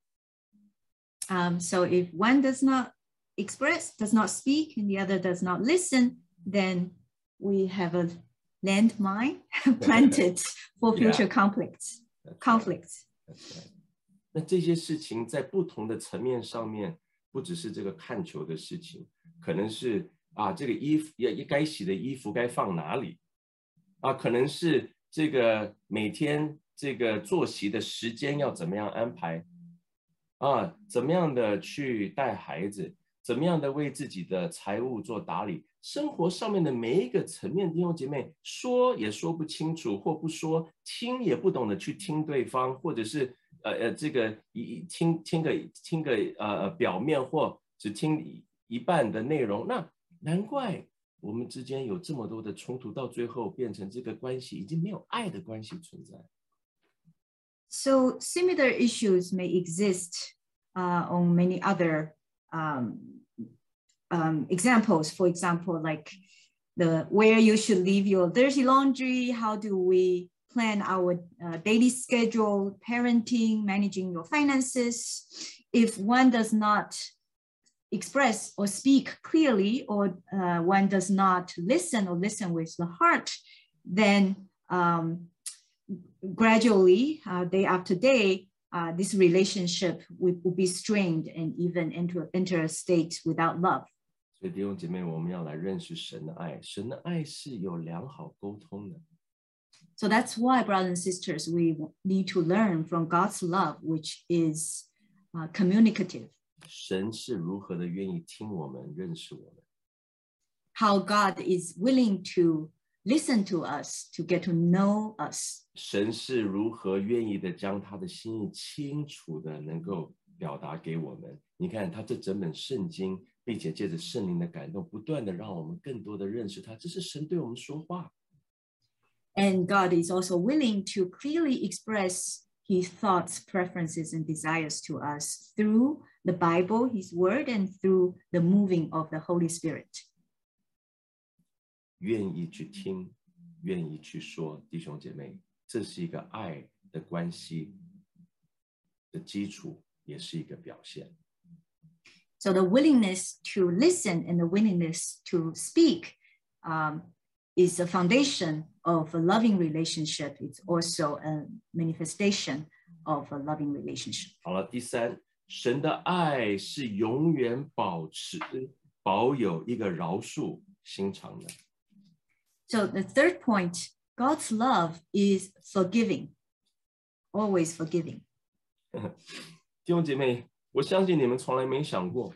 Um, so if one does not express, does not speak, and the other does not listen, then we have a landmine planted for future yeah. conflicts. conflicts. That's right. 那这些事情在不同的层面上面，不只是这个看球的事情，可能是啊，这个衣服也该洗的衣服该放哪里啊，可能是这个每天这个作息的时间要怎么样安排啊，怎么样的去带孩子，怎么样的为自己的财务做打理，生活上面的每一个层面，弟兄姐妹说也说不清楚，或不说，听也不懂得去听对方，或者是呃呃这个一听听个听个呃表面，或只听一半的内容，那难怪我们之间有这么多的冲突，到最后变成这个关系已经没有爱的关系存在。 So similar issues may exist uh, on many other um, um, examples. For example, like the where you should leave your dirty laundry, how do we plan our uh, daily schedule, parenting, managing your finances. If one does not express or speak clearly, or uh, one does not listen or listen with the heart, then um, gradually, uh, day after day, uh, this relationship will, will be strained and even enter, enter a state without love. 所以弟兄姐妹，我们要来认识神的爱。神的爱是有良好沟通的。 So that's why, brothers and sisters, we need to learn from God's love, which is uh, communicative. 神是如何的愿意听我们、认识我们。 How God is willing to listen to us, to get to know us. 神是如何愿意的将他的心意清楚的能够表达给我们。你看他这整本圣经，并且借着圣灵的感动，不断的让我们更多的认识他。这是神对我们说话。 And God is also willing to clearly express his thoughts, preferences, and desires to us through the Bible, his word, and through the moving of the Holy Spirit. 愿意去听，愿意去说，弟兄姐妹，这是一个爱的关系的基础，也是一个表现。 So the willingness to listen and the willingness to speak um, is the foundation of a loving relationship. It's also a manifestation of a loving relationship. 好了，第三，神的爱是永远保持、保有一个饶恕心肠的。 So the third point, God's love is forgiving, always forgiving. 弟兄姐妹，我相信你们从来没想过，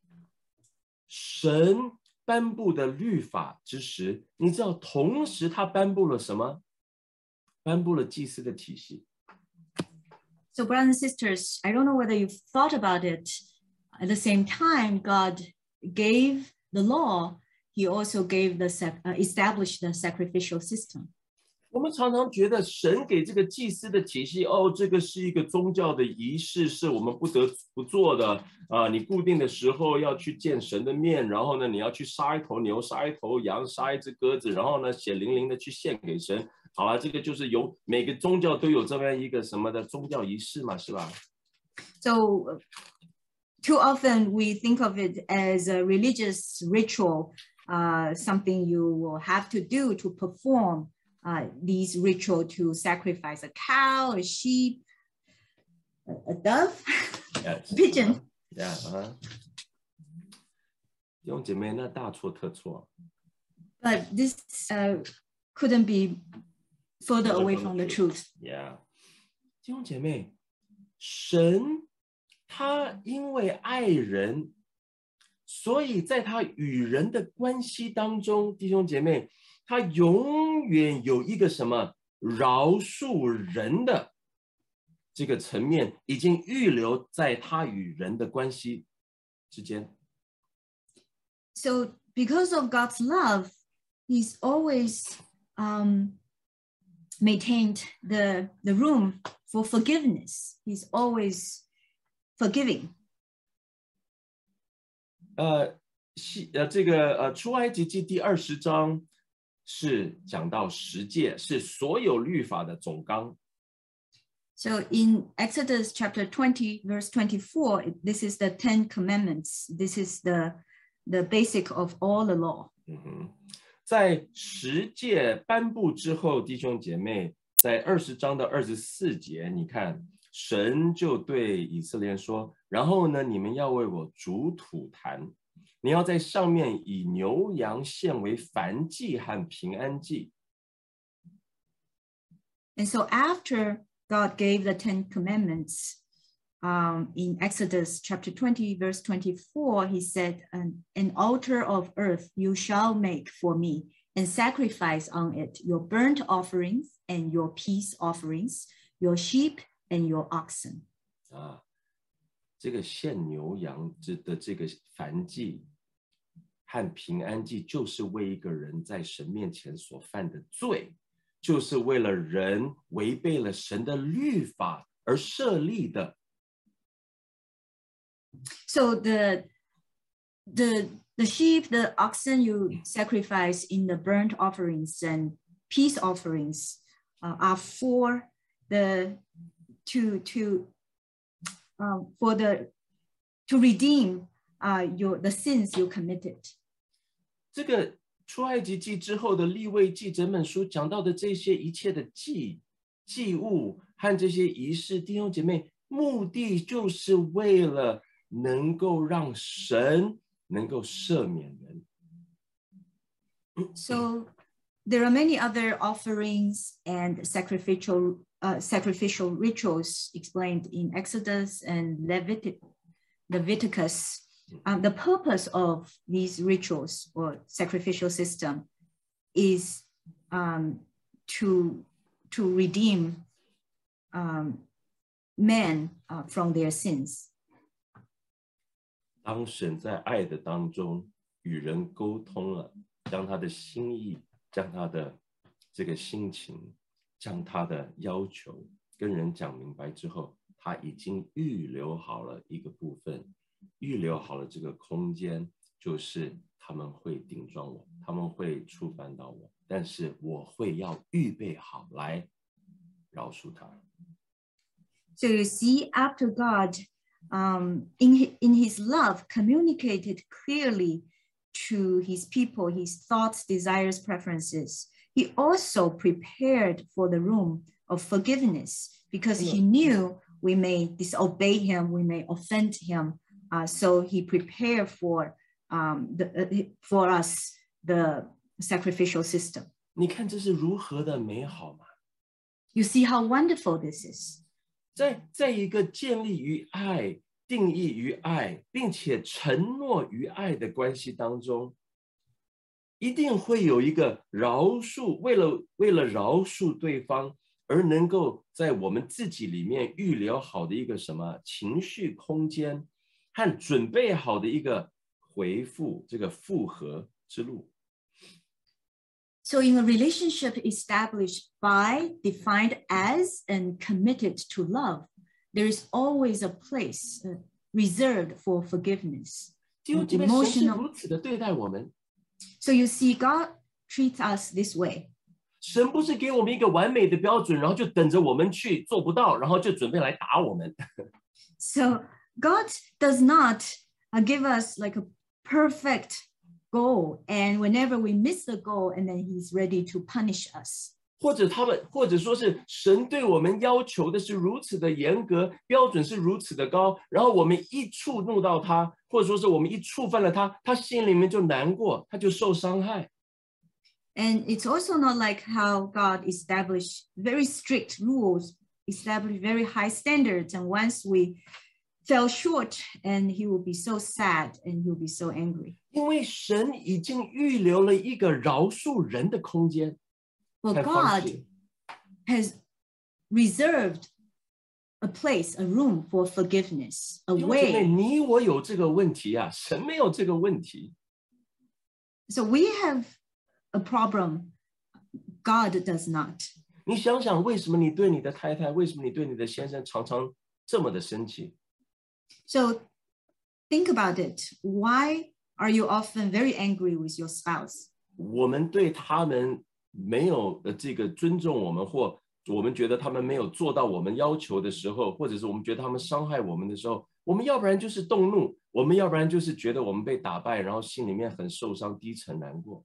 神颁布的律法之时，你知道同时他颁布了什么？颁布了祭司的体系。 So brothers and sisters, I don't know whether you've thought about it. At the same time, God gave the law. He also gave the uh, established the sacrificial system. 我们常常觉得神给这个祭司的体系，哦，这个是一个宗教的仪式，是我们不得不做的啊。你固定的时候要去见神的面，然后呢，你要去杀一头牛、杀一头羊、杀一只鸽子，然后呢，血淋淋的去献给神。 好了，这个就是有每个宗教都有这么样一个什么的宗教仪式嘛，是吧？ So too often we think of it as a religious ritual, uh, something you will have to do to perform uh, these ritual to sacrifice a cow, a sheep, a, a dove, Yes. pigeon. Yeah. Uh-huh. 弟兄姐妹，那大错特错。 But this uh, couldn't be further away from the truth. Yeah. 弟兄姐妹，神他因为爱人，所以在他与人的关系当中，弟兄姐妹，他永远有一个什么饶恕人的这个层面，已经预留在他与人的关系之间。 So because of God's love, He's always um, maintained the, the room for forgiveness. He's always forgiving. 呃，西呃，这个呃，出埃及记第二十章是讲到十诫，是所有律法的总纲。 So in Exodus chapter twenty, verse twenty-four, this is the Ten Commandments. This is the, the basic of all the law. 嗯哼，在十诫颁布之后，弟兄姐妹，在二十章的二十四节，你看，神就对以色列人说，然后呢，你们要为我筑土坛，你要在上面以牛羊献为燔祭和平安祭。 And so after God gave the Ten Commandments, um, in Exodus chapter twenty, verse twenty-four, he said, an, an altar of earth you shall make for me and sacrifice on it your burnt offerings and your peace offerings, your sheep and your oxen. 啊，这个献牛羊的这个燔祭和平安祭，就是为一个人在神面前所犯的罪。 就是为了人违背了神的律法而设立的。 So the, the, the sheep, the oxen you sacrifice in the burnt offerings and peace offerings uh, are for the, to, to, um, for the, to redeem uh, your, the sins you committed. 这个 出埃及记之后的利未记整本书讲到的这些一切的祭、祭物和这些仪式，弟兄姐妹，目的就是为了能够让神能够赦免人。 So there are many other offerings and sacrificial uh, sacrificial rituals explained in Exodus and Levitic, Leviticus. Um, the purpose of these rituals or sacrificial system is um, to, to redeem um, men uh, from their sins. 当神在爱的当中与人沟通了，将他的心意、将他的这个心情、将他的要求跟人讲明白之后，他已经预留好了一个部分。 预留好了这个空间，就是他们会顶撞我，他们会触犯到我，但是我会要预备好来饶恕他。 So you see, after God, um, in in His love, communicated clearly to His people, His thoughts, desires, preferences. He also prepared for the room of forgiveness because He knew we may disobey Him, we may offend Him. Uh, so he prepared for um, the, uh, for us the sacrificial system. 你看这是如何的美好吗？ You see how wonderful this is. 在在一个建立于爱、定义于爱，并且承诺于爱的关系当中，一定会有一个饶恕，为了为了饶恕对方，而能够在我们自己里面预留好的一个什么情绪空间。 和准备好的一个回复，这个复合之路。 So in a relationship established by, defined as, and committed to love, there is always a place uh, reserved for forgiveness. 弟兄姐妹，神是如此的对待我们。 So you see, God treats us this way. 神不是给我们一个完美的标准，然后就等着我们去做不到，然后就准备来打我们。 So God does not uh, give us like a perfect goal, and whenever we miss the goal, and then He's ready to punish us. 或者他们，或者说是神对我们要求的是如此的严格，标准是如此的高，然后我们一触怒到他，或者说是我们一触犯了他，他心里面就难过，他就受伤害。 And it's also not like how God established very strict rules, established very high standards, and once we fell short, and He will be so sad and He will be so angry. 因为神已经预留了一个饶恕人的空间。 Well, God has reserved a place, a room for forgiveness, a 因为姐妹， way. 你我有这个问题啊，神没有这个问题。 So we have a problem. God does not. 你想想，为什么你对你的太太，为什么你对你的先生常常这么的生气？ So think about it. Why are you often very angry with your spouse? 我们对他们没有呃这个尊重我们，或我们觉得他们没有做到我们要求的时候，或者是我们觉得他们伤害我们的时候，我们要不然就是动怒，我们要不然就是觉得我们被打败，然后心里面很受伤、低沉、难过。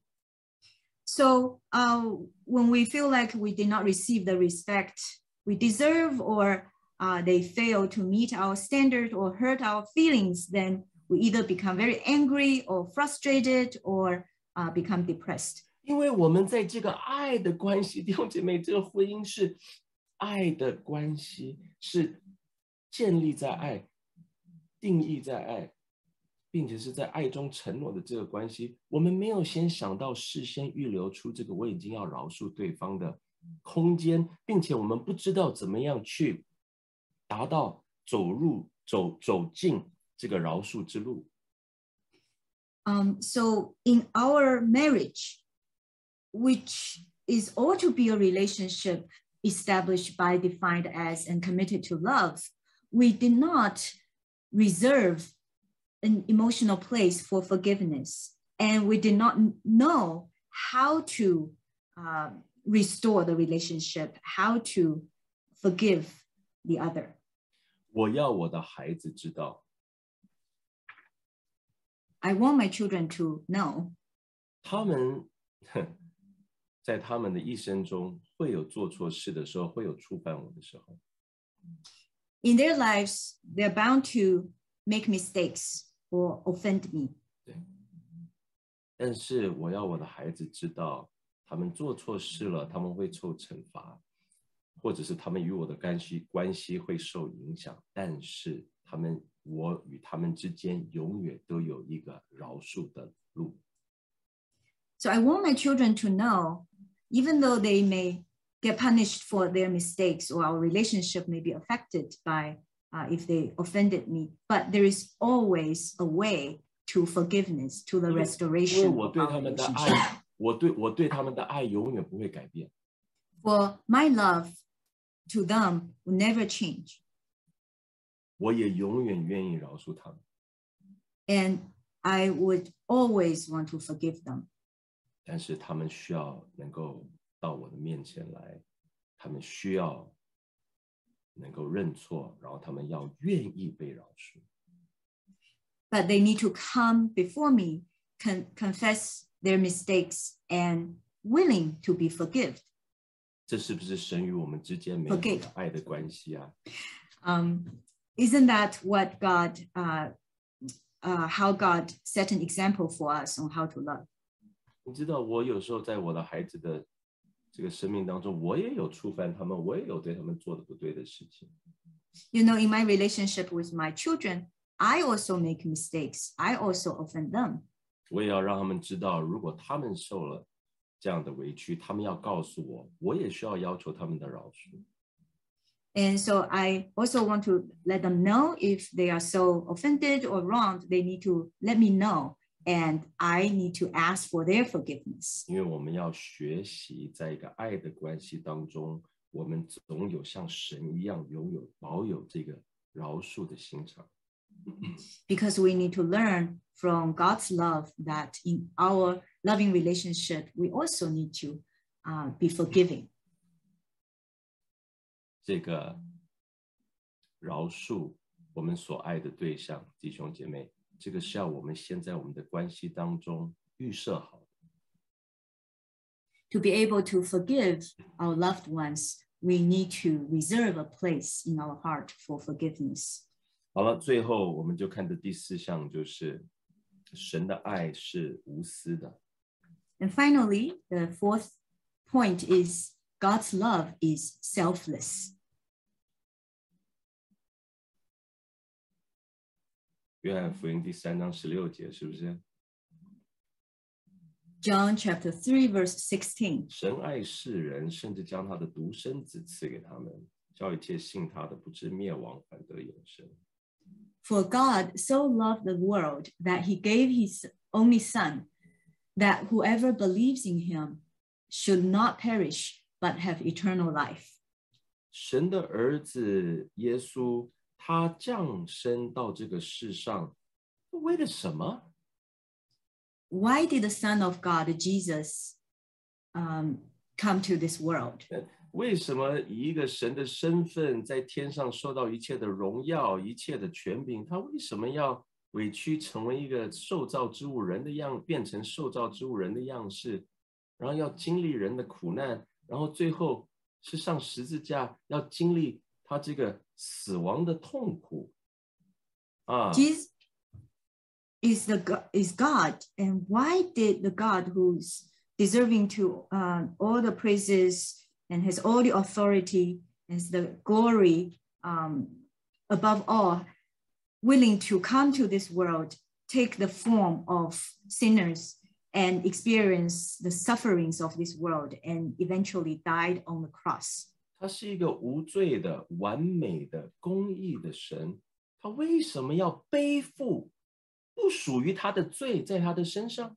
So uh, when we feel like we did not receive the respect we deserve, or uh, they fail to meet our standard or hurt our feelings, then we either become very angry or frustrated or uh, become depressed. 因为我们在这个爱的关系，弟兄姐妹，这个婚姻是爱的关系，是建立在爱、定义在爱，并且是在爱中承诺的这个关系。我们没有先想到事先预留出这个我已经要饶恕对方的空间，并且我们不知道怎么样去达到走入走走进这个饶恕之路。 Um, so in our marriage, which is ought to be a relationship established by, defined as, and committed to love, we did not reserve an emotional place for forgiveness, and we did not know how to uh, restore the relationship, how to forgive the other. 我要我的孩子知道， I want my children to know 他们在他们的一生中会有做错事的时候，会有触犯我的时候。 in their lives, they're bound to make mistakes or offend me. 对，但是我要我的孩子知道，他们做错事了，他们会受惩罚，或者是他们与我的关系关系会受影响，但是他们我与他们之间永远都有一个饶恕的路。 So I want my children to know, even though they may get punished for their mistakes, or our relationship may be affected by uh, if they offended me, but there is always a way to forgiveness, to the 因为 restoration 我 of 对 our 他们的 relationship. 爱，我对我对他们的爱永远不会改变。 For my love to them will never change, 我也永远愿意饶恕他们， and I would always want to forgive them. 但是他们需要能够到我的面前来，他们需要能够认错，然后他们要愿意被饶恕。 But they need to come before me, con- confess their mistakes, and willing to be forgiven. 这是不是神与我们之间美好的爱的关系啊？ Um, isn't that what God, uh, uh, how God set an example for us on how to love? 你知道，我有时候在我的孩子的这个生命当中，我也有触犯他们，我也有对他们做的不对的事情。 You know, in my relationship with my children, I also make mistakes. I also offend them. 我也要让他们知道，如果他们受了这样的委屈，他们要告诉我，我也需要要求他们的饶恕。 And so I also want to let them know if they are so offended or wronged, they need to let me know. And I need to ask for their forgiveness. 因为我们要学习在一个爱的关系当中，我们总有像神一样拥有保有这个饶恕的心肠。 Because we need to learn from God's love that in our loving relationship, we also need to uh, be forgiving. 这个饶恕我们所爱的对象，弟兄姐妹，这个是要我们先在我们的关系当中预设好的。 To be able to forgive our loved ones, we need to reserve a place in our heart for forgiveness. 好了，最后我们就看的第四项就是神的爱是无私的。 And finally, the fourth point is God's love is selfless. 约翰福音第三章十六节，是不是？ John chapter three, verse sixteen. 神爱世人，甚至将他的独生子赐给他们，叫一切信他的不至灭亡，反得永生。 For God so loved the world that he gave his only son, that whoever believes in him should not perish, but have eternal life. 神的儿子耶稣，他降生到这个世上，为了什么？ Why did the Son of God, Jesus, um, come to this world? 为什么以一个神的身份在天上受到一切的荣耀、一切的权柄？他为什么要委屈成为一个受造之物人的样，变成受造之物人的样式，然后要经历人的苦难，然后最后是上十字架，要经历他这个死亡的痛苦啊！ Jesus is the is God, and why did the God who's deserving to uh, all the praises and has all the authority, has the glory um, above all, willing to come to this world, take the form of sinners and experience the sufferings of this world, and eventually died on the cross? 他是一个无罪的、完美的、公义的神，他为什么要背负不属于他的罪在他的身上？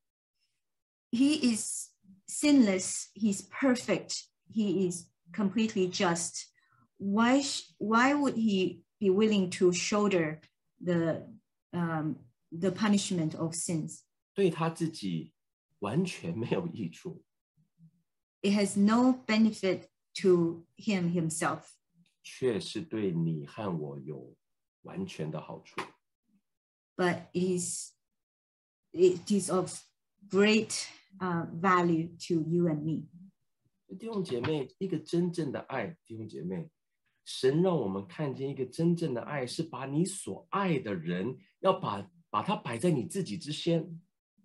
He is sinless. He's perfect. He is completely just. Why, why would he be willing to shoulder the, um, the punishment of sins? 对他自己完全没有益处。 It has no benefit to him himself. 却是对你和我有完全的好处。 But it is, it is of great uh, value to you and me. 弟兄姐妹，一个真正的爱，弟兄姐妹，神让我们看见一个真正的爱，是把你所爱的人，要把把他摆在你自己之先。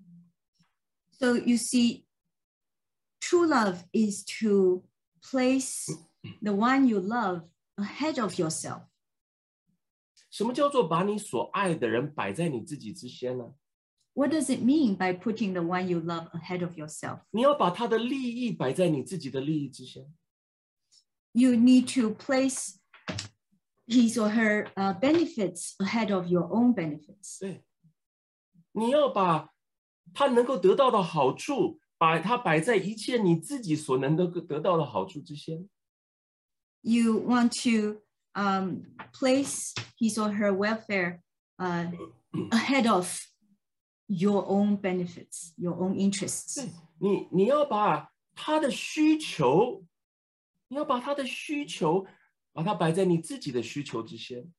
So you see, true love is to place the one you love ahead of yourself. 什么叫做把你所爱的人摆在你自己之先呢？ What does it mean by putting the one you love ahead of yourself? 你要把他的利益摆在你自己的利益之先。 You need to place his or her uh, benefits ahead of your own benefits. 对，你要把他能够得到的好处，把它摆在一切你自己所能得得到的好处之先。 You want to um, place his or her welfare uh, ahead of your own benefits, your own interests. 对，你你要把他的需求，你要把他的需求，把它摆在你自己的需求之先。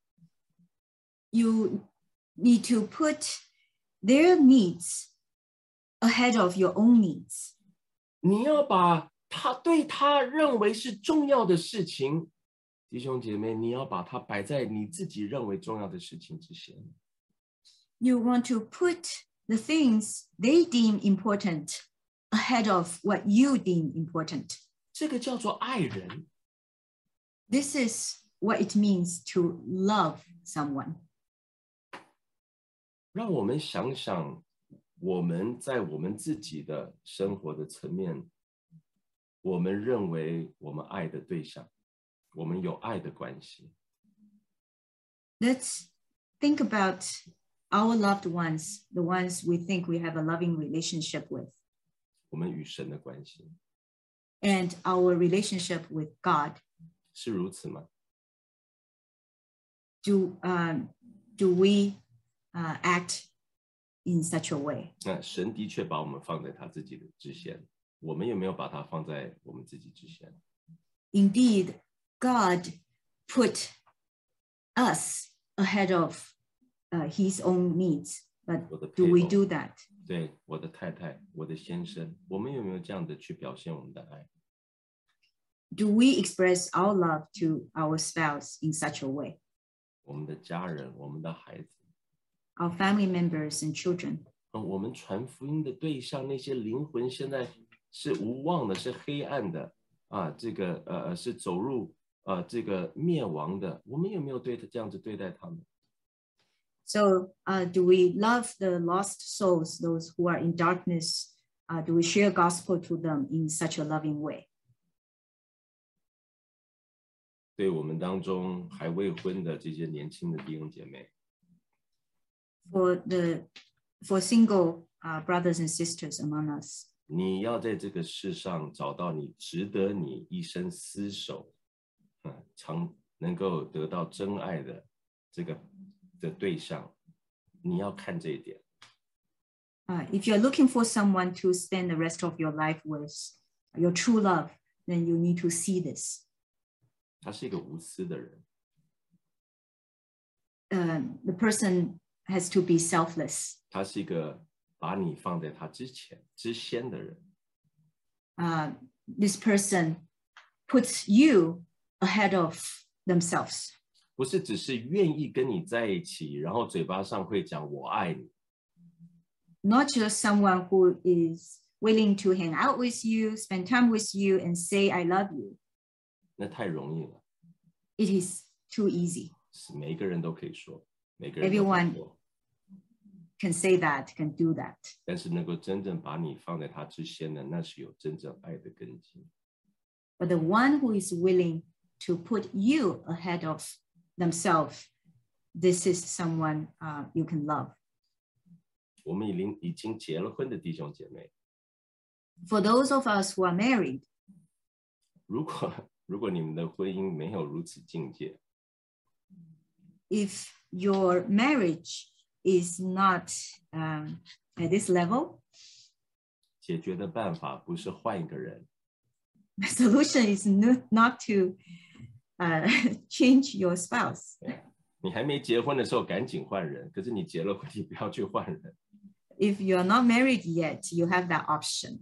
You need to put their needs ahead of your own needs. 你要把他对他认为是重要的事情，弟兄姐妹，你要把它摆在你自己认为重要的事情之先。 You want to put the things they deem important ahead of what you deem important. 这个叫做爱人。 This is what it means to love someone. 让我们想想，我们在我们自己的生活的层面，我们认为我们爱的对象，我们有爱的关系。 Let's think about our loved ones, the ones we think we have a loving relationship with, 我们与神的关系 and our relationship with God. 是如此吗？ Do, um, do we uh, act in such a way? 那神的确把我们放在他自己的之先。 我们有没有把它放在我们自己之前？ Indeed, God put us ahead of uh, his own needs, but 我的 do 配 we 偶， do that? 对，我的太太，我的先生，我们有没有这样的去表现我们的爱？ Do we express our love to our spouse in such a way? 我们的家人，我们的孩子， Our family members and children. 嗯，我们传福音的对象，那些灵魂现在是无望的，是黑暗的啊，这个呃是走入呃这个灭亡的，我们有没有对他这样子对待他们？ So uh, do we love the lost souls, those who are in darkness? Uh, do we share gospel to them in such a loving way? 对我们当中还未婚的这些年轻的弟兄姐妹， For the for single uh, brothers and sisters among us, 你要在这个世上找到你值得你一生厮守，嗯，常能够得到真爱的这个的对象，你要看这一点。 uh, if you're looking for someone to spend the rest of your life with, your true love, then you need to see this. 他是一个无私的人， Uh, the person has to be selfless. 他是一个把你放在他之前之先的人。 Uh, this person puts you ahead of themselves. 不是只是愿意跟你在一起，然后嘴巴上会讲我爱你， Not just someone who is willing to hang out with you, spend time with you, and say, I love you. 那太容易了， It is too easy. 是每一个人都可以说，每个人都可以 Everyone 说， can say that, can do that. 但是能够真正把你放在他之先的，那是有真正爱的根基。 But the one who is willing to put you ahead of themselves, this is someone uh, you can love. 我们已经已经结了婚的弟兄姐妹， For those of us who are married, 如果如果你们的婚姻没有如此境界， if your marriage is not um, at this level, 解决的办法不是换一个人， the solution is no, not to uh, change your spouse. 你还没结婚的时候赶紧换人，可是你结了婚，你不要去换人。 If you're not married yet, you have that option.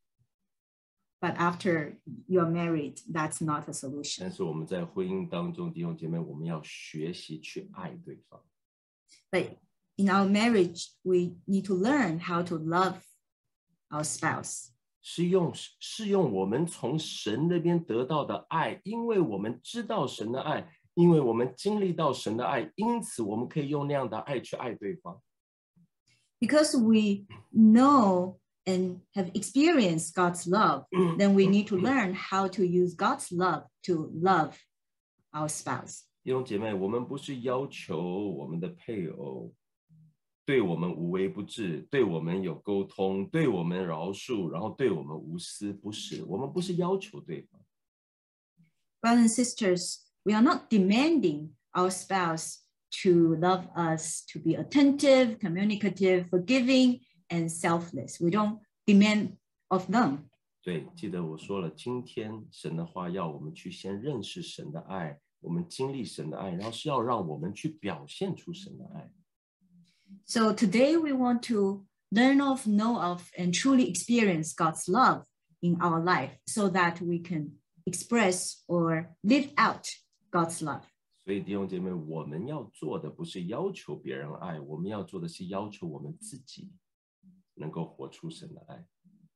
But after you're married, that's not a solution. 但是我们在婚姻当中，弟兄姐妹，我们要学习去爱对方。 But in our marriage, we need to learn how to love our spouse. 是用是用我们从神那边得到的爱，因为我们知道神的爱，因为我们经历到神的爱，因此我们可以用那样的爱去爱对方。 Because we know and have experienced God's love, then we need to learn how to use God's love to love our spouse. 弟兄姐妹，我们不是要求我们的配偶对我们无微不至，对我们有沟通，对我们饶恕，然后对我们无私，不是，我们不是要求对方。 Brothers and sisters, we are not demanding our spouse to love us, to be attentive, communicative, forgiving, and selfless. We don't demand of them. 对，记得我说了，今天神的话要我们去先认识神的爱，我们经历神的爱，然后是要让我们去表现出神的爱。 So today we want to learn of, know of, and truly experience God's love in our life so that we can express or live out God's love. 所以弟兄姐妹，我们要做的不是要求别人爱，我们要做的是要求我们自己能够活出神的爱。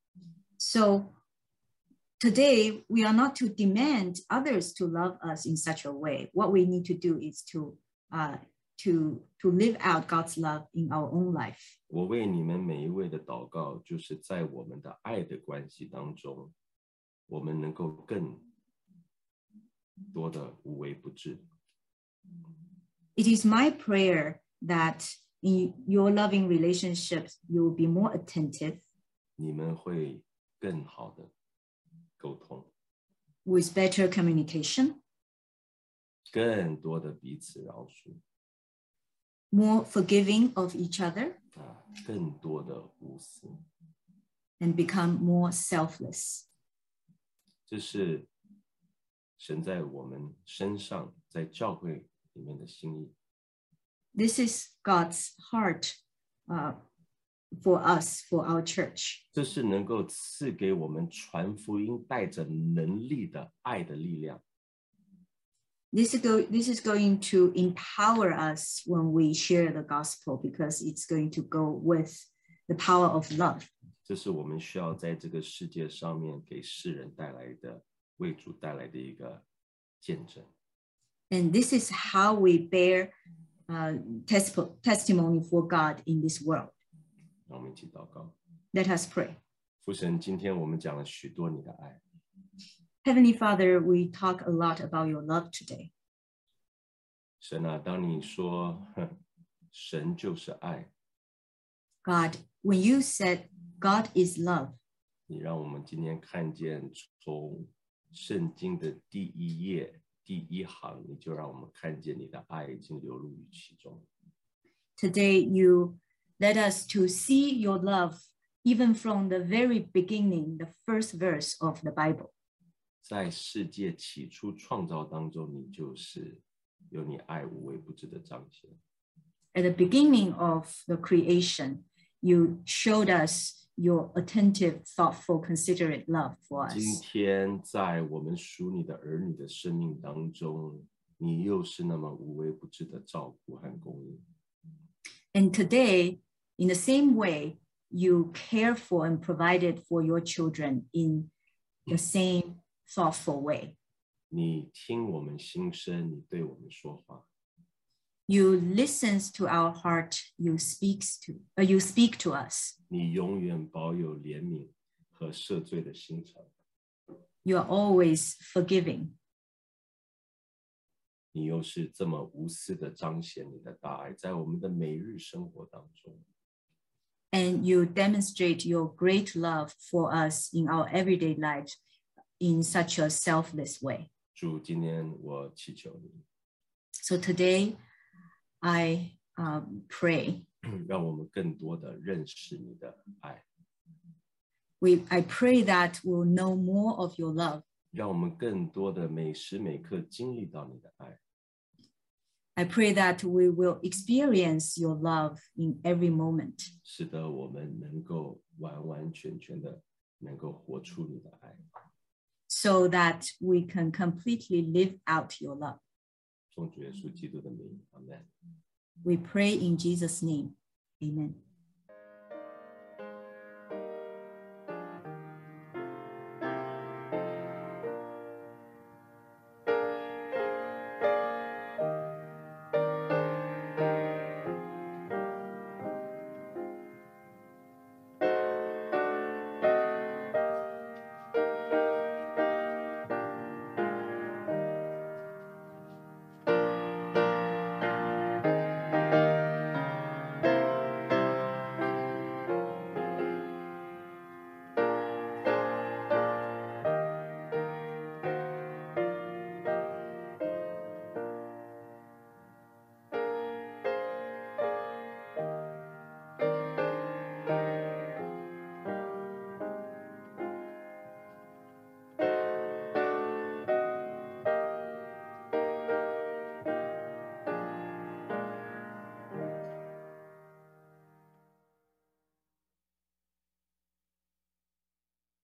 So today we are not to demand others to love us in such a way. What we need to do is to uh, to to live out God's love in our own life. 我为你们每一位的祷告，就是在我们的爱的关系当中，我们能够更多的无微不至。 It is my prayer that in your loving relationships, you will be more attentive 你们会更好的沟通， with better communication, 更多的彼此饶恕 more forgiving of each other, 啊，更多的无私。 and become more selfless. 这是神在我们身上，在教会里面的心意。 This is God's heart uh, for us, for our church. 这是能够赐给我们传福音带着能力的爱的力量。 This is, go, this is going to empower us when we share the gospel because it's going to go with the power of love. 这是我们需要在这个世界上面给世人带来的，为主带来的一个见证。 And this is how we bear uh, tesp- testimony for God in this world. 让我们一起祷告。 Let us pray. 父神，今天我们讲了许多你的爱。 Heavenly Father, we talk a lot about your love today. 神啊，当你说神就是爱， God, when you said God is love, 你让我们今天看见从圣经的第一页第一行，你就让我们看见你的爱已经流入于其中。 today you led us to see your love even from the very beginning, the first verse of the Bible. 在世界起初创造当中，你就是有你爱无微不至的彰显。 At the beginning of the creation, you showed us your attentive, thoughtful, considerate love for 今 us. 天在我们属你的儿女的生命当中，你又是那么无微不至的照顾和供应。 And today, in the same way, you care for and provided for your children in the same thoughtful way. 你听我们心声，你对我们说话。 You listens to our heart, you speaks to, uh, you speak to us. 你永远保有怜悯和赦罪的心肠。 You are always forgiving. 你又是这么无私的彰显你的大爱，在我们的每日生活当中。 And you demonstrate your great love for us in our everyday life in such a selfless way. 主，今天我祈求你， So today, I um, pray. 让我们更多的认识你的爱， We, I pray that we'll know more of your love. 让我们更多的每时每刻经历到你的爱。 I pray that we will experience your love in every moment. 使得我们能够完完全全的能够活出你的爱。 So that we can completely live out your love. 奉主耶稣基督的名，阿门。 We pray in Jesus' name. Amen.